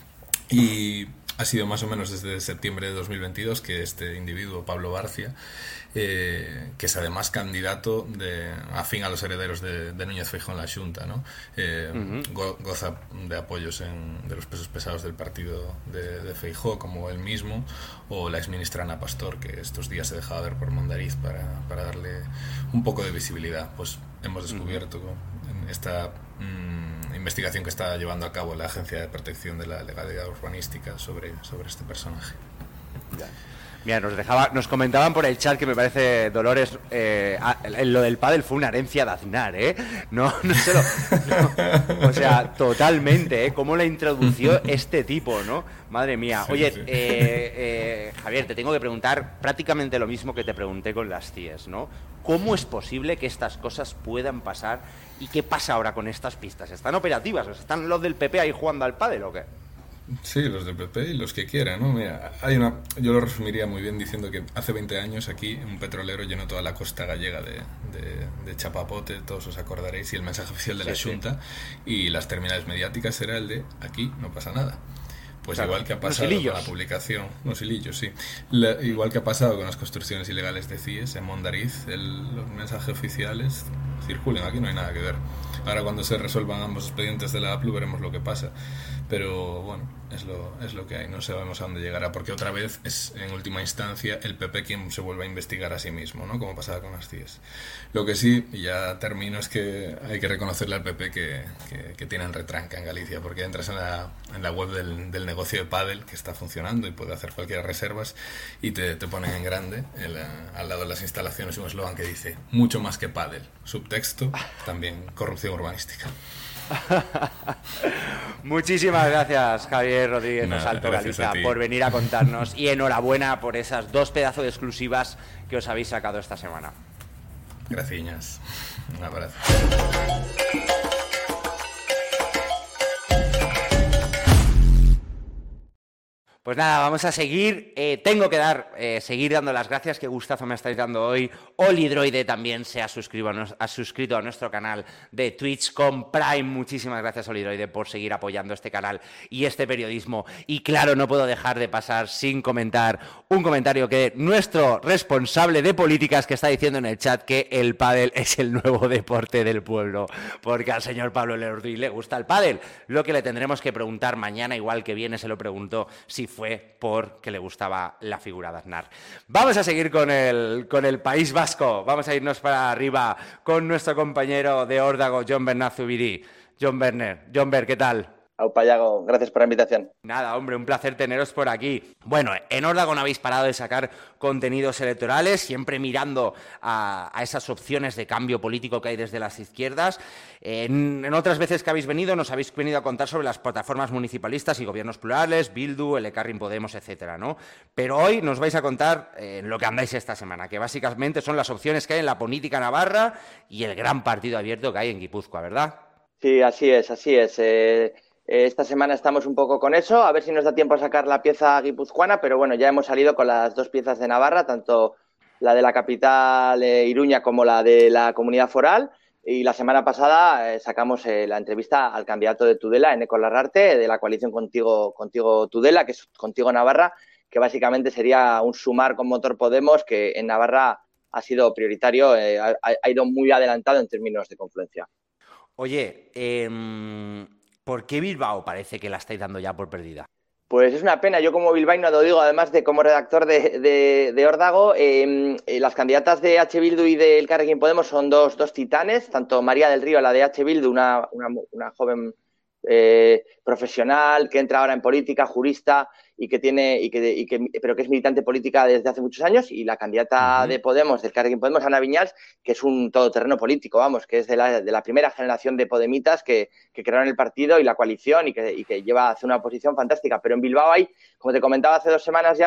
Y ha sido más o menos desde septiembre de dos mil veintidós que este individuo, Pablo Barcia, eh, que es además candidato de, afín a los herederos de, de Núñez Feijóo en la Xunta, ¿no? Eh, uh-huh. go, goza de apoyos en, de los pesos pesados del partido de, de Feijóo, como él mismo, o la exministra Ana Pastor, que estos días se dejaba ver por Mondariz para, para darle un poco de visibilidad. Pues hemos descubierto uh-huh. en esta mmm, investigación que está llevando a cabo la Agencia de Protección de la Legalidad Urbanística sobre, sobre este personaje. Ya. Mira, nos dejaba, nos comentaban por el chat que me parece, Dolores, eh, lo del pádel fue una herencia de Aznar, ¿eh? No, no se lo... No, o sea, totalmente, ¿eh? Cómo la introdució este tipo, ¿no? Madre mía. Oye, sí, sí. Eh, eh, Javier, te tengo que preguntar prácticamente lo mismo que te pregunté con las C I E S, ¿no? ¿Cómo es posible que estas cosas puedan pasar y qué pasa ahora con estas pistas? ¿Están operativas? ¿Están los del P P ahí jugando al pádel o qué? Sí, los del P P y los que quieran, ¿no? Mira, hay una, yo lo resumiría muy bien diciendo que hace veinte años aquí un petrolero llenó toda la costa gallega de, de, de chapapote, todos os acordaréis, y el mensaje oficial de la sí, Xunta sí. y las terminales mediáticas era el de aquí no pasa nada. Pues claro, igual que ha pasado con la publicación, los hilillos, sí. La, igual que ha pasado con las construcciones ilegales de C I E S en Mondariz, el, los mensajes oficiales circulen, aquí no hay nada que ver. Ahora cuando se resuelvan ambos expedientes de la A P L U veremos lo que pasa. Pero bueno, es lo, es lo que hay, no sabemos a dónde llegará, porque otra vez es en última instancia el P P quien se vuelve a investigar a sí mismo, ¿no? Como pasaba con las C I E S. Lo que sí, y ya termino, es que hay que reconocerle al P P que, que, que tienen retranca en Galicia, porque entras en la, en la web del, del negocio de pádel, que está funcionando y puede hacer cualquier reservas, y te, te ponen en grande, el, al lado de las instalaciones, un eslogan que dice mucho más que pádel, subtexto, también corrupción urbanística. Muchísimas gracias, Javier Rodríguez de Salto Galicia, por venir a contarnos, y enhorabuena por esas dos pedazos de exclusivas que os habéis sacado esta semana. Gracias, un abrazo. Pues nada, vamos a seguir. Eh, tengo que dar, eh, seguir dando las gracias. Qué gustazo me estáis dando hoy. Olidroide también se ha suscrito, a nos, ha suscrito a nuestro canal de Twitch con Prime. Muchísimas gracias, Olidroide, por seguir apoyando este canal y este periodismo. Y claro, no puedo dejar de pasar sin comentar un comentario que nuestro responsable de políticas que está diciendo en el chat que el pádel es el nuevo deporte del pueblo. Porque al señor Pablo Elordi le gusta el pádel. Lo que le tendremos que preguntar mañana, igual que viene, se lo preguntó si fue porque le gustaba la figura de Aznar. Vamos a seguir con el, con el País Vasco. Vamos a irnos para arriba con nuestro compañero de Órdago, Jon Bernat Zubiri. Jon Berner, Jon Ber, ¿qué tal? Aupa, Yago, gracias por la invitación. Nada, hombre, un placer teneros por aquí. Bueno, en Órdago no habéis parado de sacar contenidos electorales, siempre mirando a, a esas opciones de cambio político que hay desde las izquierdas. En, en otras veces que habéis venido, nos habéis venido a contar sobre las plataformas municipalistas y gobiernos plurales, Bildu, Elkarrekin Podemos, etcétera, ¿no? Pero hoy nos vais a contar eh, lo que andáis esta semana, que básicamente son las opciones que hay en la política navarra y el gran partido abierto que hay en Guipúzcoa, ¿verdad? Sí, así es, así es. Eh... Esta semana estamos un poco con eso, a ver si nos da tiempo a sacar la pieza guipuzcoana, pero bueno, ya hemos salido con las dos piezas de Navarra, tanto la de la capital eh, Iruña como la de la comunidad foral, y la semana pasada eh, sacamos eh, la entrevista al candidato de Tudela, Eneko Larrarte, de la coalición Contigo, Contigo Tudela, que es Contigo Navarra, que básicamente sería un sumar con Motor Podemos, que en Navarra ha sido prioritario, eh, ha, ha ido muy adelantado en términos de confluencia. Oye, eh... ¿por qué Bilbao parece que la estáis dando ya por perdida? Pues es una pena. Yo como bilbaíno lo digo, además de como redactor de, de, de Órdago, eh, eh, las candidatas de H. Bildu y de Elkarrekin Podemos son dos, dos titanes, tanto María del Río, la de H. Bildu, una, una, una joven eh, profesional que entra ahora en política, jurista, y que tiene, y que, y que, pero que es militante política desde hace muchos años, y la candidata uh-huh. de Podemos, del Elkarrekin Podemos, Ana Viñals, que es un todoterreno político, vamos, que es de la, de la primera generación de podemitas que, que crearon el partido y la coalición y que, y que lleva hace una posición fantástica. Pero en Bilbao hay, como te comentaba hace dos semanas, Yago,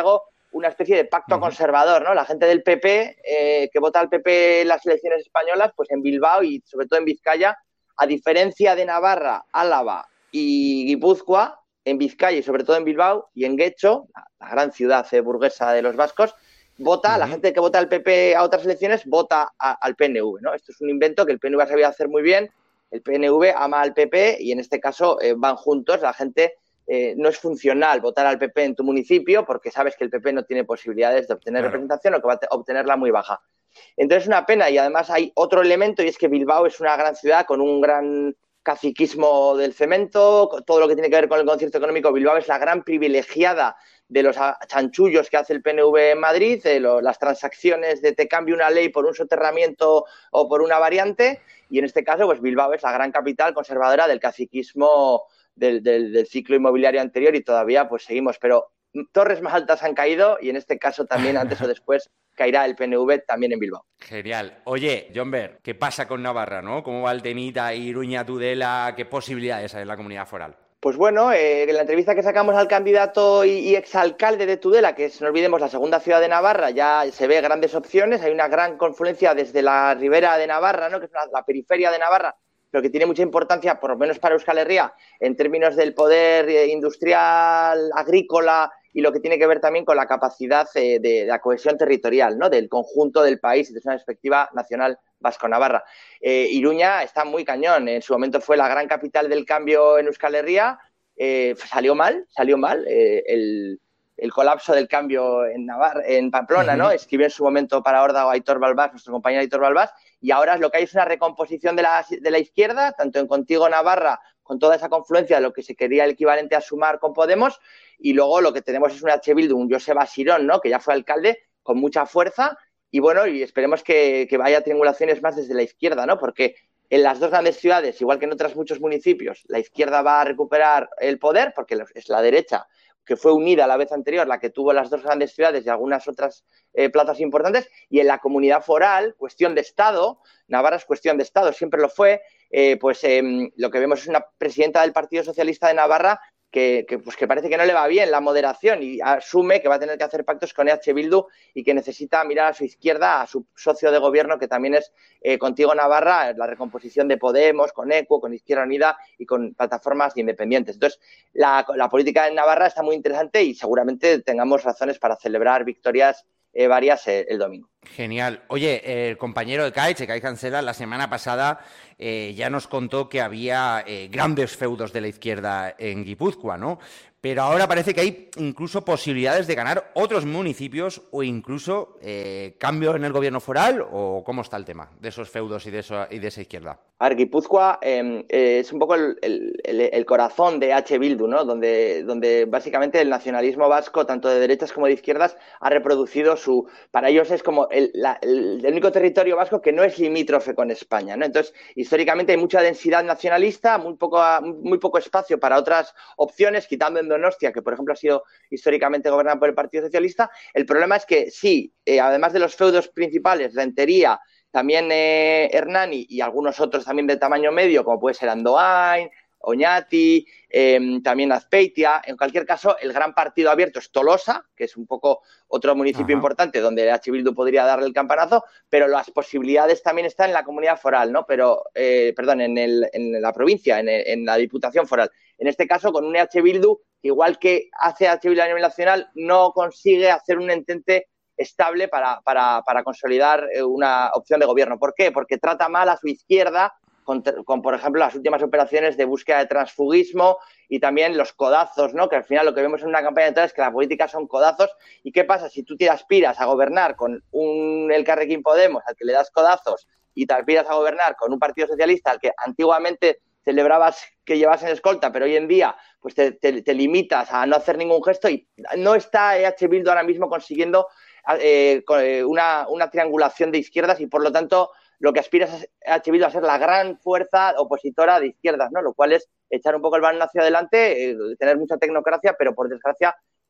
una especie de pacto Uh-huh. conservador, ¿no? La gente del P P, eh, que vota al P P en las elecciones españolas, pues en Bilbao y sobre todo en Vizcaya, a diferencia de Navarra, Álava y Guipúzcoa, en Vizcaya y sobre todo en Bilbao y en Guecho, la, la gran ciudad eh, burguesa de los vascos, vota, uh-huh. la gente que vota al P P a otras elecciones vota a, al P N V, ¿no? Esto es un invento que el P N V ha sabido hacer muy bien, el P N V ama al P P y en este caso eh, van juntos, la gente eh, no es funcional votar al P P en tu municipio porque sabes que el P P no tiene posibilidades de obtener claro. representación o que va a obtenerla muy baja. Entonces es una pena y además hay otro elemento y es que Bilbao es una gran ciudad con un gran caciquismo del cemento, todo lo que tiene que ver con el concierto económico. Bilbao es la gran privilegiada de los chanchullos que hace el P N V en Madrid, de lo, las transacciones de te cambio una ley por un soterramiento o por una variante, y en este caso pues Bilbao es la gran capital conservadora del caciquismo del, del, del ciclo inmobiliario anterior y todavía pues seguimos, pero torres más altas han caído y en este caso también antes o después caerá el P N V también en Bilbao. Genial. Oye, Jonber, ¿qué pasa con Navarra, no? ¿Cómo va el temita Iruña, Tudela? ¿Qué posibilidades hay en la comunidad foral? Pues bueno, eh, en la entrevista que sacamos al candidato y, y exalcalde de Tudela, que es, no olvidemos, la segunda ciudad de Navarra, ya se ve grandes opciones, hay una gran confluencia desde la ribera de Navarra, ¿no? Que es una, la periferia de Navarra, pero que tiene mucha importancia, por lo menos para Euskal Herria, en términos del poder eh, industrial, agrícola y lo que tiene que ver también con la capacidad eh, de, de la cohesión territorial, ¿no? Del conjunto del país desde una perspectiva nacional vasco-navarra. Eh, Iruña está muy cañón, en su momento fue la gran capital del cambio en Euskal Herria, eh, salió mal, salió mal eh, el, el colapso del cambio en Navarra, en Pamplona, uh-huh. ¿no? Escribió en su momento para Órdago Aitor Balbás, nuestro compañero Aitor Balbás, y ahora lo que hay es una recomposición de la, de la izquierda, tanto en Contigo Navarra, con toda esa confluencia de lo que se quería el equivalente a Sumar con Podemos, y luego lo que tenemos es un H. Bildu, un Joseba Sirón, ¿no? Que ya fue alcalde, con mucha fuerza, y bueno, y esperemos que, que vaya triangulaciones más desde la izquierda, ¿no? Porque en las dos grandes ciudades, igual que en otros muchos municipios, la izquierda va a recuperar el poder, porque es la derecha, que fue unida a la vez anterior, la que tuvo las dos grandes ciudades y algunas otras eh, plazas importantes, y en la comunidad foral, cuestión de Estado, Navarra es cuestión de Estado, siempre lo fue, eh, pues eh, lo que vemos es una presidenta del Partido Socialista de Navarra que, que, pues que parece que no le va bien la moderación y asume que va a tener que hacer pactos con E H. Bildu y que necesita mirar a su izquierda, a su socio de gobierno, que también es eh, Contigo Navarra, la recomposición de Podemos, con ECUO, con Izquierda Unida y con plataformas independientes. Entonces, la, la política en Navarra está muy interesante y seguramente tengamos razones para celebrar victorias eh, varias eh, el domingo. Genial. Oye, el compañero de Caiche, Kai Cancela, la semana pasada eh, ya nos contó que había eh, grandes feudos de la izquierda en Guipúzcoa, ¿no? Pero ahora parece que hay incluso posibilidades de ganar otros municipios o incluso eh, cambio en el gobierno foral, ¿o cómo está el tema de esos feudos y de, eso, y de esa izquierda? A ver, Guipúzcoa eh, eh, es un poco el, el, el corazón de H. Bildu, ¿no? Donde, donde básicamente el nacionalismo vasco, tanto de derechas como de izquierdas, ha reproducido su... Para ellos es como el, la, el, el único territorio vasco que no es limítrofe con España, ¿no? Entonces, históricamente hay mucha densidad nacionalista, muy poco, muy poco espacio para otras opciones, quitando en Donostia, que por ejemplo ha sido históricamente gobernada por el Partido Socialista. El problema es que sí, eh, además de los feudos principales, Rentería, también eh, Hernani y algunos otros también de tamaño medio, como puede ser Andoain, Oñati, eh, también Azpeitia. En cualquier caso, el gran partido abierto es Tolosa, que es un poco otro municipio Ajá. importante donde H. Bildu podría darle el campanazo, pero las posibilidades también están en la comunidad foral, ¿no? Pero, eh, perdón, en, el, en la provincia, en, el, en la Diputación Foral. En este caso, con un H. Bildu, igual que hace H. Bildu a nivel nacional, no consigue hacer un entente estable para, para, para consolidar una opción de gobierno. ¿Por qué? Porque trata mal a su izquierda, con, con, por ejemplo, las últimas operaciones de búsqueda de transfugismo y también los codazos, ¿no? Que al final lo que vemos en una campaña electoral es que la política son codazos. ¿Y qué pasa si tú te aspiras a gobernar con un Elkarrekin Podemos al que le das codazos y te aspiras a gobernar con un Partido Socialista al que antiguamente celebrabas que llevasen escolta, pero hoy en día pues te, te, te limitas a no hacer ningún gesto y no está E H. Bildu ahora mismo consiguiendo eh, una, una triangulación de izquierdas y por lo tanto lo que aspira es E H. Bildu a ser la gran fuerza opositora de izquierdas, ¿no? Lo cual es echar un poco el balón hacia adelante, eh, tener mucha tecnocracia, pero por desgracia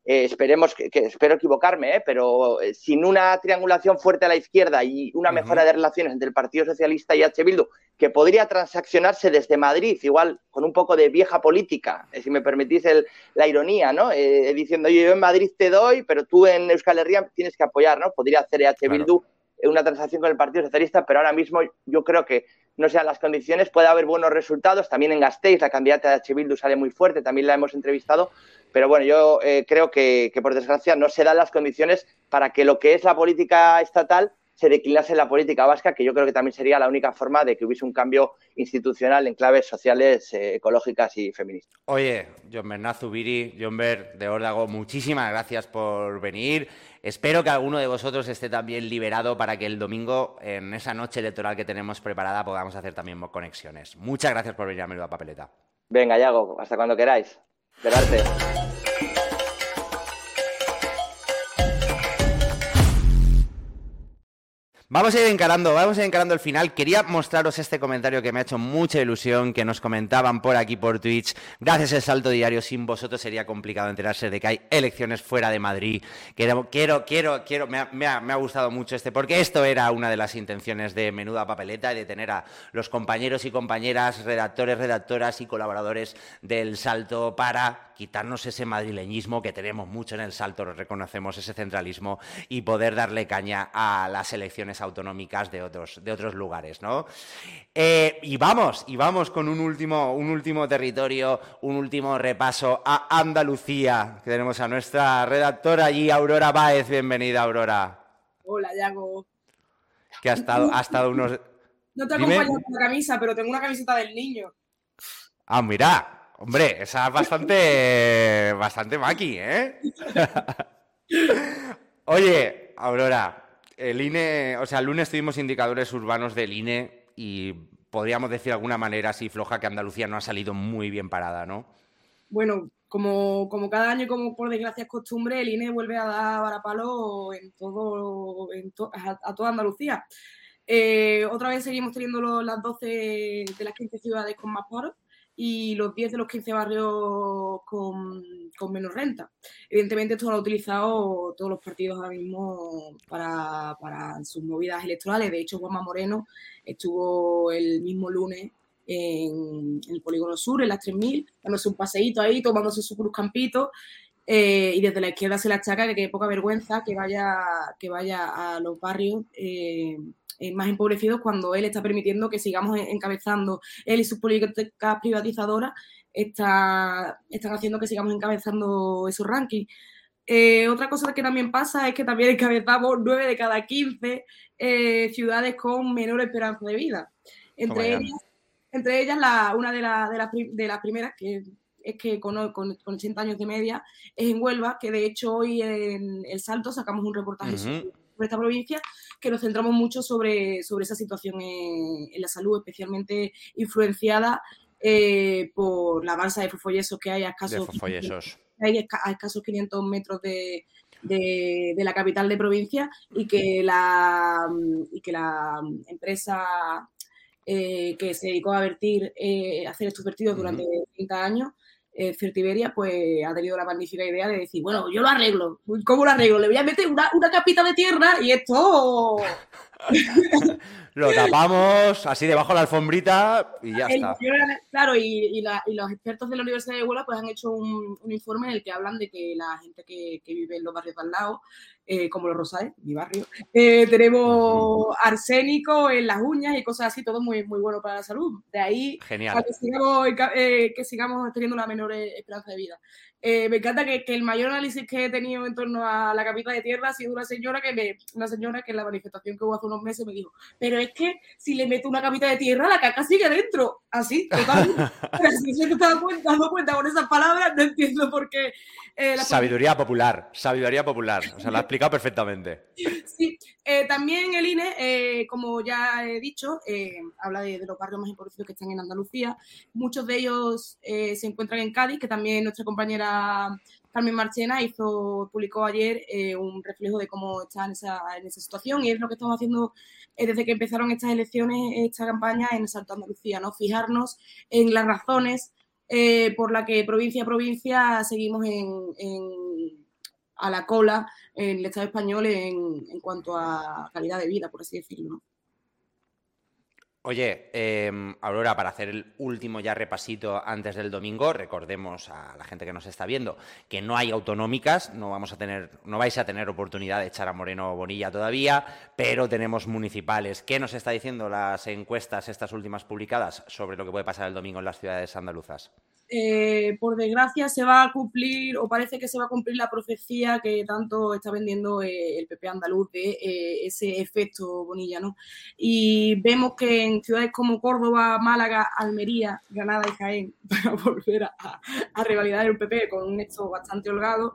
eh, esperemos que, que espero equivocarme, ¿eh? pero eh, sin una triangulación fuerte a la izquierda y una mejora uh-huh. de relaciones entre el Partido Socialista y H. Bildu, que podría transaccionarse desde Madrid, igual con un poco de vieja política, eh, si me permitís el, la ironía, ¿no? Eh, diciendo, yo en Madrid te doy, pero tú en Euskal Herria tienes que apoyar, ¿no? Podría hacer H. Claro. Bildu una transacción con el Partido Socialista, pero ahora mismo yo creo que no sean las condiciones, puede haber buenos resultados, también en Gasteiz la candidata de H. Bildu sale muy fuerte, también la hemos entrevistado, pero bueno, yo eh, creo que, que por desgracia no se dan las condiciones para que lo que es la política estatal se declinase en la política vasca, que yo creo que también sería la única forma de que hubiese un cambio institucional en claves sociales, eh, ecológicas y feministas. Oye, Jon Bernat Zubiri, Jon Ber de Órdago, muchísimas gracias por venir. Espero que alguno de vosotros esté también liberado para que el domingo, en esa noche electoral que tenemos preparada, podamos hacer también conexiones. Muchas gracias por venir a Menuda Papeleta. Venga, Yago, hasta cuando queráis. Esperarte. Vamos a ir encarando, vamos a ir encarando el final. Quería mostraros este comentario que me ha hecho mucha ilusión, que nos comentaban por aquí por Twitch. Gracias al Salto Diario, sin vosotros sería complicado enterarse de que hay elecciones fuera de Madrid. Quiero, quiero, quiero, quiero me ha, me ha, me ha gustado mucho este, porque esto era una de las intenciones de Menuda Papeleta, de tener a los compañeros y compañeras, redactores, redactoras y colaboradores del Salto para quitarnos ese madrileñismo que tenemos mucho en el Salto, reconocemos ese centralismo y poder darle caña a las elecciones autonómicas de otros, de otros lugares, ¿no? Eh, y vamos, y vamos con un último, un último territorio, un último repaso a Andalucía, que tenemos a nuestra redactora allí, Aurora Báez. Bienvenida, Aurora. Hola, Yago. Que ha estado, ha estado unos... No te acompaño con la camisa, pero tengo una camiseta del niño. Ah, mira. Hombre, esa es bastante, bastante maqui, ¿eh? Oye, Aurora, el I N E, o sea, el lunes tuvimos indicadores urbanos del I N E y podríamos decir de alguna manera así floja que Andalucía no ha salido muy bien parada, ¿no? Bueno, como, como cada año, como por desgracia es costumbre, el I N E vuelve a dar varapalo en todo, en to, a, a toda Andalucía. Eh, otra vez seguimos teniendo los, las doce de las quince ciudades con más paros y los diez de los quince barrios con, con menos renta. Evidentemente esto lo han utilizado todos los partidos ahora mismo para, para sus movidas electorales. De hecho, Juanma Moreno estuvo el mismo lunes en, en el Polígono Sur, en las tres mil, dándose un paseíto ahí, tomándose su cruzcampito, eh, y desde la izquierda se le achaca que qué poca vergüenza que vaya, que vaya a los barrios eh, Eh, más empobrecidos cuando él está permitiendo que sigamos encabezando, él y sus políticas privatizadoras está, están haciendo que sigamos encabezando esos rankings. Eh, otra cosa que también pasa es que también encabezamos nueve de cada quince eh, ciudades con menor esperanza de vida. Entre oh, ellas, entre ellas la, una de, la, de, la, de las primeras, que es que con, con, con ochenta años de media, es en Huelva, que de hecho hoy en El Salto sacamos un reportaje uh-huh. sobre, sobre esta provincia, que nos centramos mucho sobre, sobre esa situación en, en la salud, especialmente influenciada eh, por la balsa de fosfoyesos que hay a escasos, hay a escasos quinientos metros de, de, de la capital de provincia y que la, y que la empresa eh, que se dedicó a vertir, eh, a hacer estos vertidos durante uh-huh. treinta años, Eh, Fertiberia, pues ha tenido la magnífica idea de decir, bueno, yo lo arreglo. ¿Cómo lo arreglo? Le voy a meter una, una capita de tierra y esto... Lo tapamos así debajo de la alfombrita y ya el, está. Claro, y, y, la, y los expertos de la Universidad de Huelva pues han hecho un, un informe en el que hablan de que la gente que, que vive en los barrios de al lado, eh, como los Rosales, mi barrio, eh, tenemos arsénico en las uñas y cosas así, todo muy, muy bueno para la salud. De ahí Genial. Que, sigamos, eh, que sigamos teniendo una menor esperanza de vida. Eh, me encanta que, que el mayor análisis que he tenido en torno a la capita de tierra ha sido una señora que me, una señora que en la manifestación que hubo hace unos meses me dijo, pero es que si le meto una capita de tierra la caca sigue dentro, así, totalmente. Pero si se te estaba dando cuenta con esas palabras, no entiendo por qué. Eh, la sabiduría popular, sabiduría popular, o sea, lo ha explicado perfectamente. Sí, eh, también el I N E, eh, como ya he dicho, eh, habla de, de los barrios más empobrecidos que están en Andalucía. Muchos de ellos eh, se encuentran en Cádiz, que también nuestra compañera Carmen Marchena hizo, publicó ayer eh, un reflejo de cómo está en esa, en esa situación, y es lo que estamos haciendo eh, desde que empezaron estas elecciones, esta campaña en el Salto Andalucía, ¿no? Fijarnos en las razones eh, por las que provincia a provincia seguimos en, en, a la cola en el Estado español en, en cuanto a calidad de vida, por así decirlo, ¿no? Oye, eh, Aurora, para hacer el último ya repasito antes del domingo, recordemos a la gente que nos está viendo que no hay autonómicas, no vamos a tener, no vais a tener oportunidad de echar a Moreno Bonilla todavía, pero tenemos municipales. ¿Qué nos está diciendo las encuestas estas últimas publicadas sobre lo que puede pasar el domingo en las ciudades andaluzas? Eh, por desgracia se va a cumplir, o parece que se va a cumplir la profecía que tanto está vendiendo eh, el P P andaluz de eh, ese efecto Bonilla, ¿no? Y vemos que en ciudades como Córdoba, Málaga, Almería, Granada y Jaén van a volver a, a revalidar el P P con un hecho bastante holgado.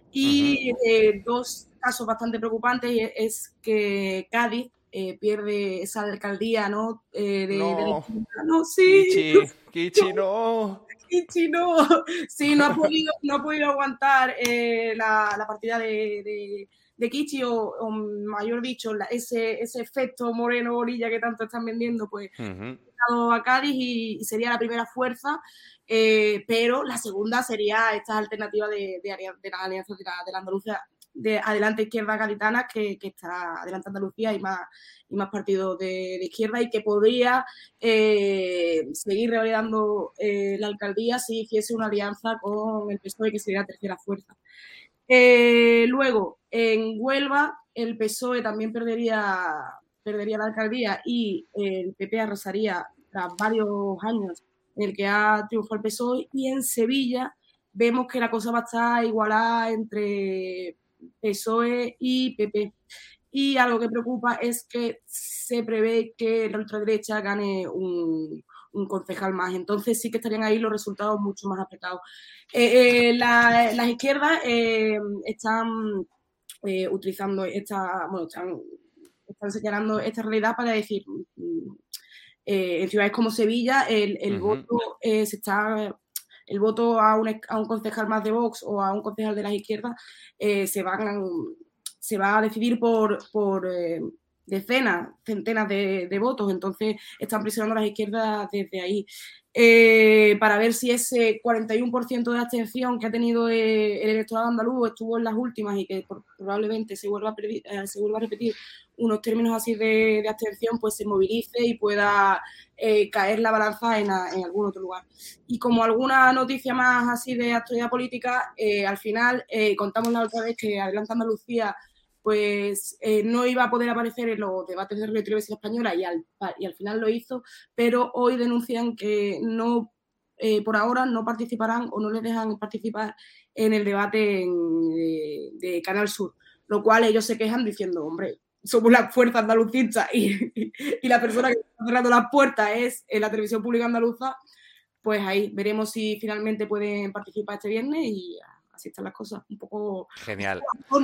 Y eh, dos casos bastante preocupantes es que Cádiz eh, pierde esa alcaldía, ¿no? Eh, de, no. de la... no, sí. Kichi, Kichi, no. Kichi, no. Sí, no ha podido, no ha podido aguantar eh, la, la partida de, de, de Kichi, o, o mayor dicho, la, ese, ese efecto Moreno Bonilla que tanto están vendiendo, pues uh-huh. a Cádiz y, y sería la primera fuerza, eh, pero la segunda sería esta alternativa de, de, de las alianzas de la, de la Andalucía, de Adelante Izquierda Gaditana, que, que está Adelante Andalucía y más, y más partidos de, de izquierda, y que podría eh, seguir revalidando eh, la alcaldía si hiciese una alianza con el P S O E, que sería la tercera fuerza. Eh, luego, en Huelva, el P S O E también perdería, perdería la alcaldía y el P P arrasaría tras varios años en el que ha triunfado el P S O E, y en Sevilla vemos que la cosa va a estar igualada entre P S O E y P P. Y algo que preocupa es que se prevé que la ultraderecha gane un, un concejal más. Entonces sí que estarían ahí los resultados mucho más apretados. Eh, eh, la, las izquierdas eh, están eh, utilizando esta, bueno, están, están señalando esta realidad para decir, eh, en ciudades como Sevilla, el, el uh-huh. voto eh, se está... el voto a un, a un concejal más de Vox o a un concejal de las izquierdas eh, se, van, se va a decidir por, por eh, decenas, centenas de, de votos. Entonces están presionando a las izquierdas desde ahí. Eh, para ver si ese cuarenta y uno por ciento de abstención que ha tenido eh, el electorado andaluz estuvo en las últimas y que por, probablemente se vuelva, a pedir, eh, se vuelva a repetir unos términos así de, de abstención, pues se movilice y pueda eh, caer la balanza en, a, en algún otro lugar. Y como alguna noticia más así de actualidad política, eh, al final eh, contamos la otra vez que Adelante Andalucía pues eh, no iba a poder aparecer en los debates de Radio Televisión Española, y al, y al final lo hizo, pero hoy denuncian que no, eh, por ahora no participarán o no les dejan participar en el debate en, de, de Canal Sur, lo cual ellos se quejan diciendo, hombre, somos la fuerza andalucista y, y, y la persona que está cerrando las puertas es en la televisión pública andaluza. Pues ahí veremos si finalmente pueden participar este viernes, y así están las cosas, un poco... Genial.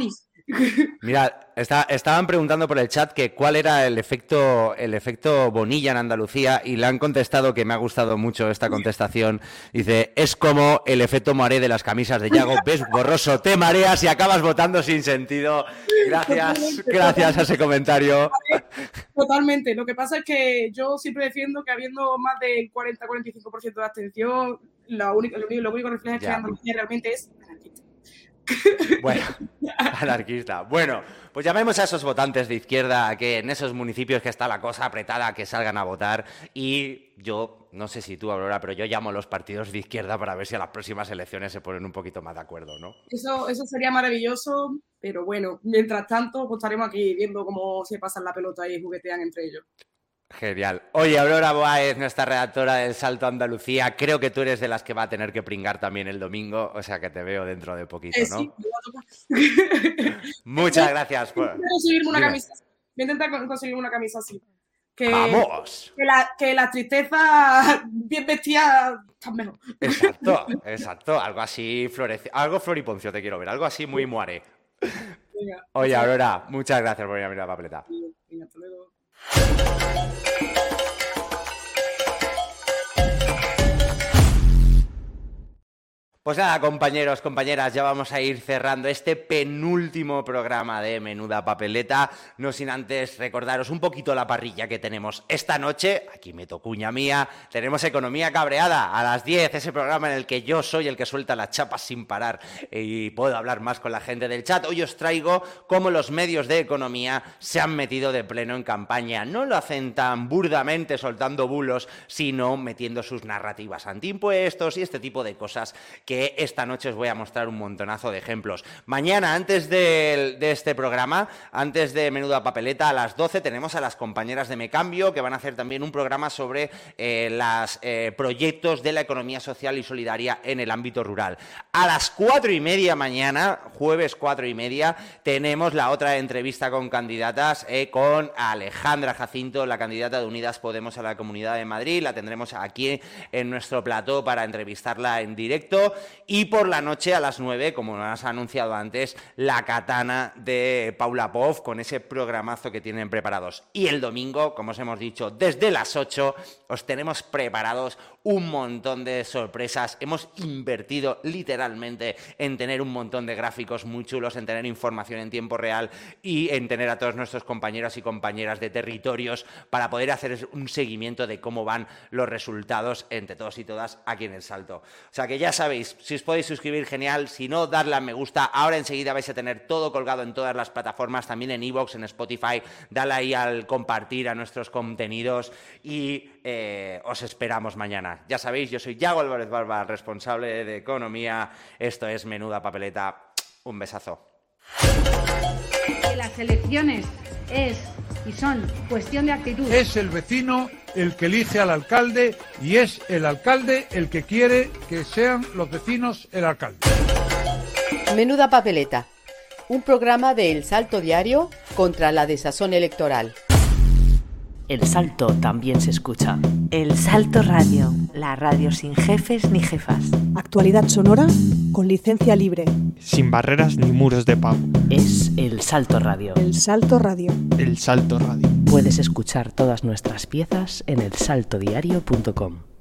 Mira, está, estaban preguntando por el chat que cuál era el efecto, el efecto Bonilla en Andalucía, y le han contestado, que me ha gustado mucho esta contestación. Dice, es como el efecto Moaré de las camisas de Yago, ves borroso, te mareas y acabas votando sin sentido. Gracias, totalmente, gracias totalmente. A ese comentario. Totalmente, lo que pasa es que yo siempre defiendo que habiendo más del cuarenta a cuarenta y cinco por ciento de abstención, lo único, lo único, lo único que refleja es que Andalucía realmente es anarquista. Bueno, anarquista. Bueno, pues llamemos a esos votantes de izquierda, a que en esos municipios que está la cosa apretada, que salgan a votar. Y yo, no sé si tú, Aurora, pero yo llamo a los partidos de izquierda para ver si a las próximas elecciones se ponen un poquito más de acuerdo, ¿no? Eso, eso sería maravilloso, pero bueno, mientras tanto, pues estaremos aquí viendo cómo se pasan la pelota y juguetean entre ellos. Genial. Oye, Aurora Boáez, nuestra redactora del Salto Andalucía, creo que tú eres de las que va a tener que pringar también el domingo, o sea que te veo dentro de poquito, ¿no? Eh, sí, muchas gracias. Por... Voy a conseguirme una camisa. Voy a intentar conseguirme una camisa así. Que, ¡Vamos! Que la, que la tristeza bien vestida está mejor. Exacto, exacto. Algo así florece, algo floriponcio te quiero ver, algo así muy Moaré. Venga, oye, Aurora, muchas gracias por venir a mirar la papeleta. Venga, hasta luego. Pues nada, compañeros, compañeras, ya vamos a ir cerrando este penúltimo programa de Menuda Papeleta, no sin antes recordaros un poquito la parrilla que tenemos esta noche. Aquí meto cuña mía, tenemos Economía Cabreada a las diez, ese programa en el que yo soy el que suelta las chapas sin parar y puedo hablar más con la gente del chat. Hoy os traigo cómo los medios de economía se han metido de pleno en campaña. No lo hacen tan burdamente soltando bulos, sino metiendo sus narrativas antiimpuestos y este tipo de cosas que que esta noche os voy a mostrar un montonazo de ejemplos. Mañana, antes de, de este programa, antes de Menuda Papeleta, a las doce, tenemos a las compañeras de Me Cambio, que van a hacer también un programa sobre eh, los eh, proyectos de la economía social y solidaria en el ámbito rural. A las cuatro y media mañana, jueves cuatro y media, tenemos la otra entrevista con candidatas, eh, con Alejandra Jacinto, la candidata de Unidas Podemos a la Comunidad de Madrid. La tendremos aquí en nuestro plató para entrevistarla en directo. Y por la noche a las nueve, como nos ha anunciado antes, la katana de Paula Pov con ese programazo que tienen preparados. Y el domingo, como os hemos dicho, desde las ocho os tenemos preparados un montón de sorpresas. Hemos invertido literalmente en tener un montón de gráficos muy chulos, en tener información en tiempo real y en tener a todos nuestros compañeros y compañeras de territorios para poder hacer un seguimiento de cómo van los resultados entre todos y todas aquí en El Salto. O sea que ya sabéis, si os podéis suscribir, genial. Si no, darle a me gusta. Ahora enseguida vais a tener todo colgado en todas las plataformas, también en iVoox, en Spotify. Dale ahí al compartir a nuestros contenidos y eh, os esperamos mañana. Ya sabéis, yo soy Yago Álvarez Barba, responsable de economía. Esto es Menuda Papeleta. Un besazo. Que las elecciones es y son cuestión de actitud. Es el vecino el que elige al alcalde y es el alcalde el que quiere que sean los vecinos el alcalde. Menuda Papeleta, un programa de El Salto Diario contra la desazón electoral. El Salto también se escucha. El Salto Radio, la radio sin jefes ni jefas. Actualidad sonora con licencia libre. Sin barreras ni muros de pago. Es El Salto Radio. El Salto Radio. El Salto Radio. Puedes escuchar todas nuestras piezas en el salto diario punto com.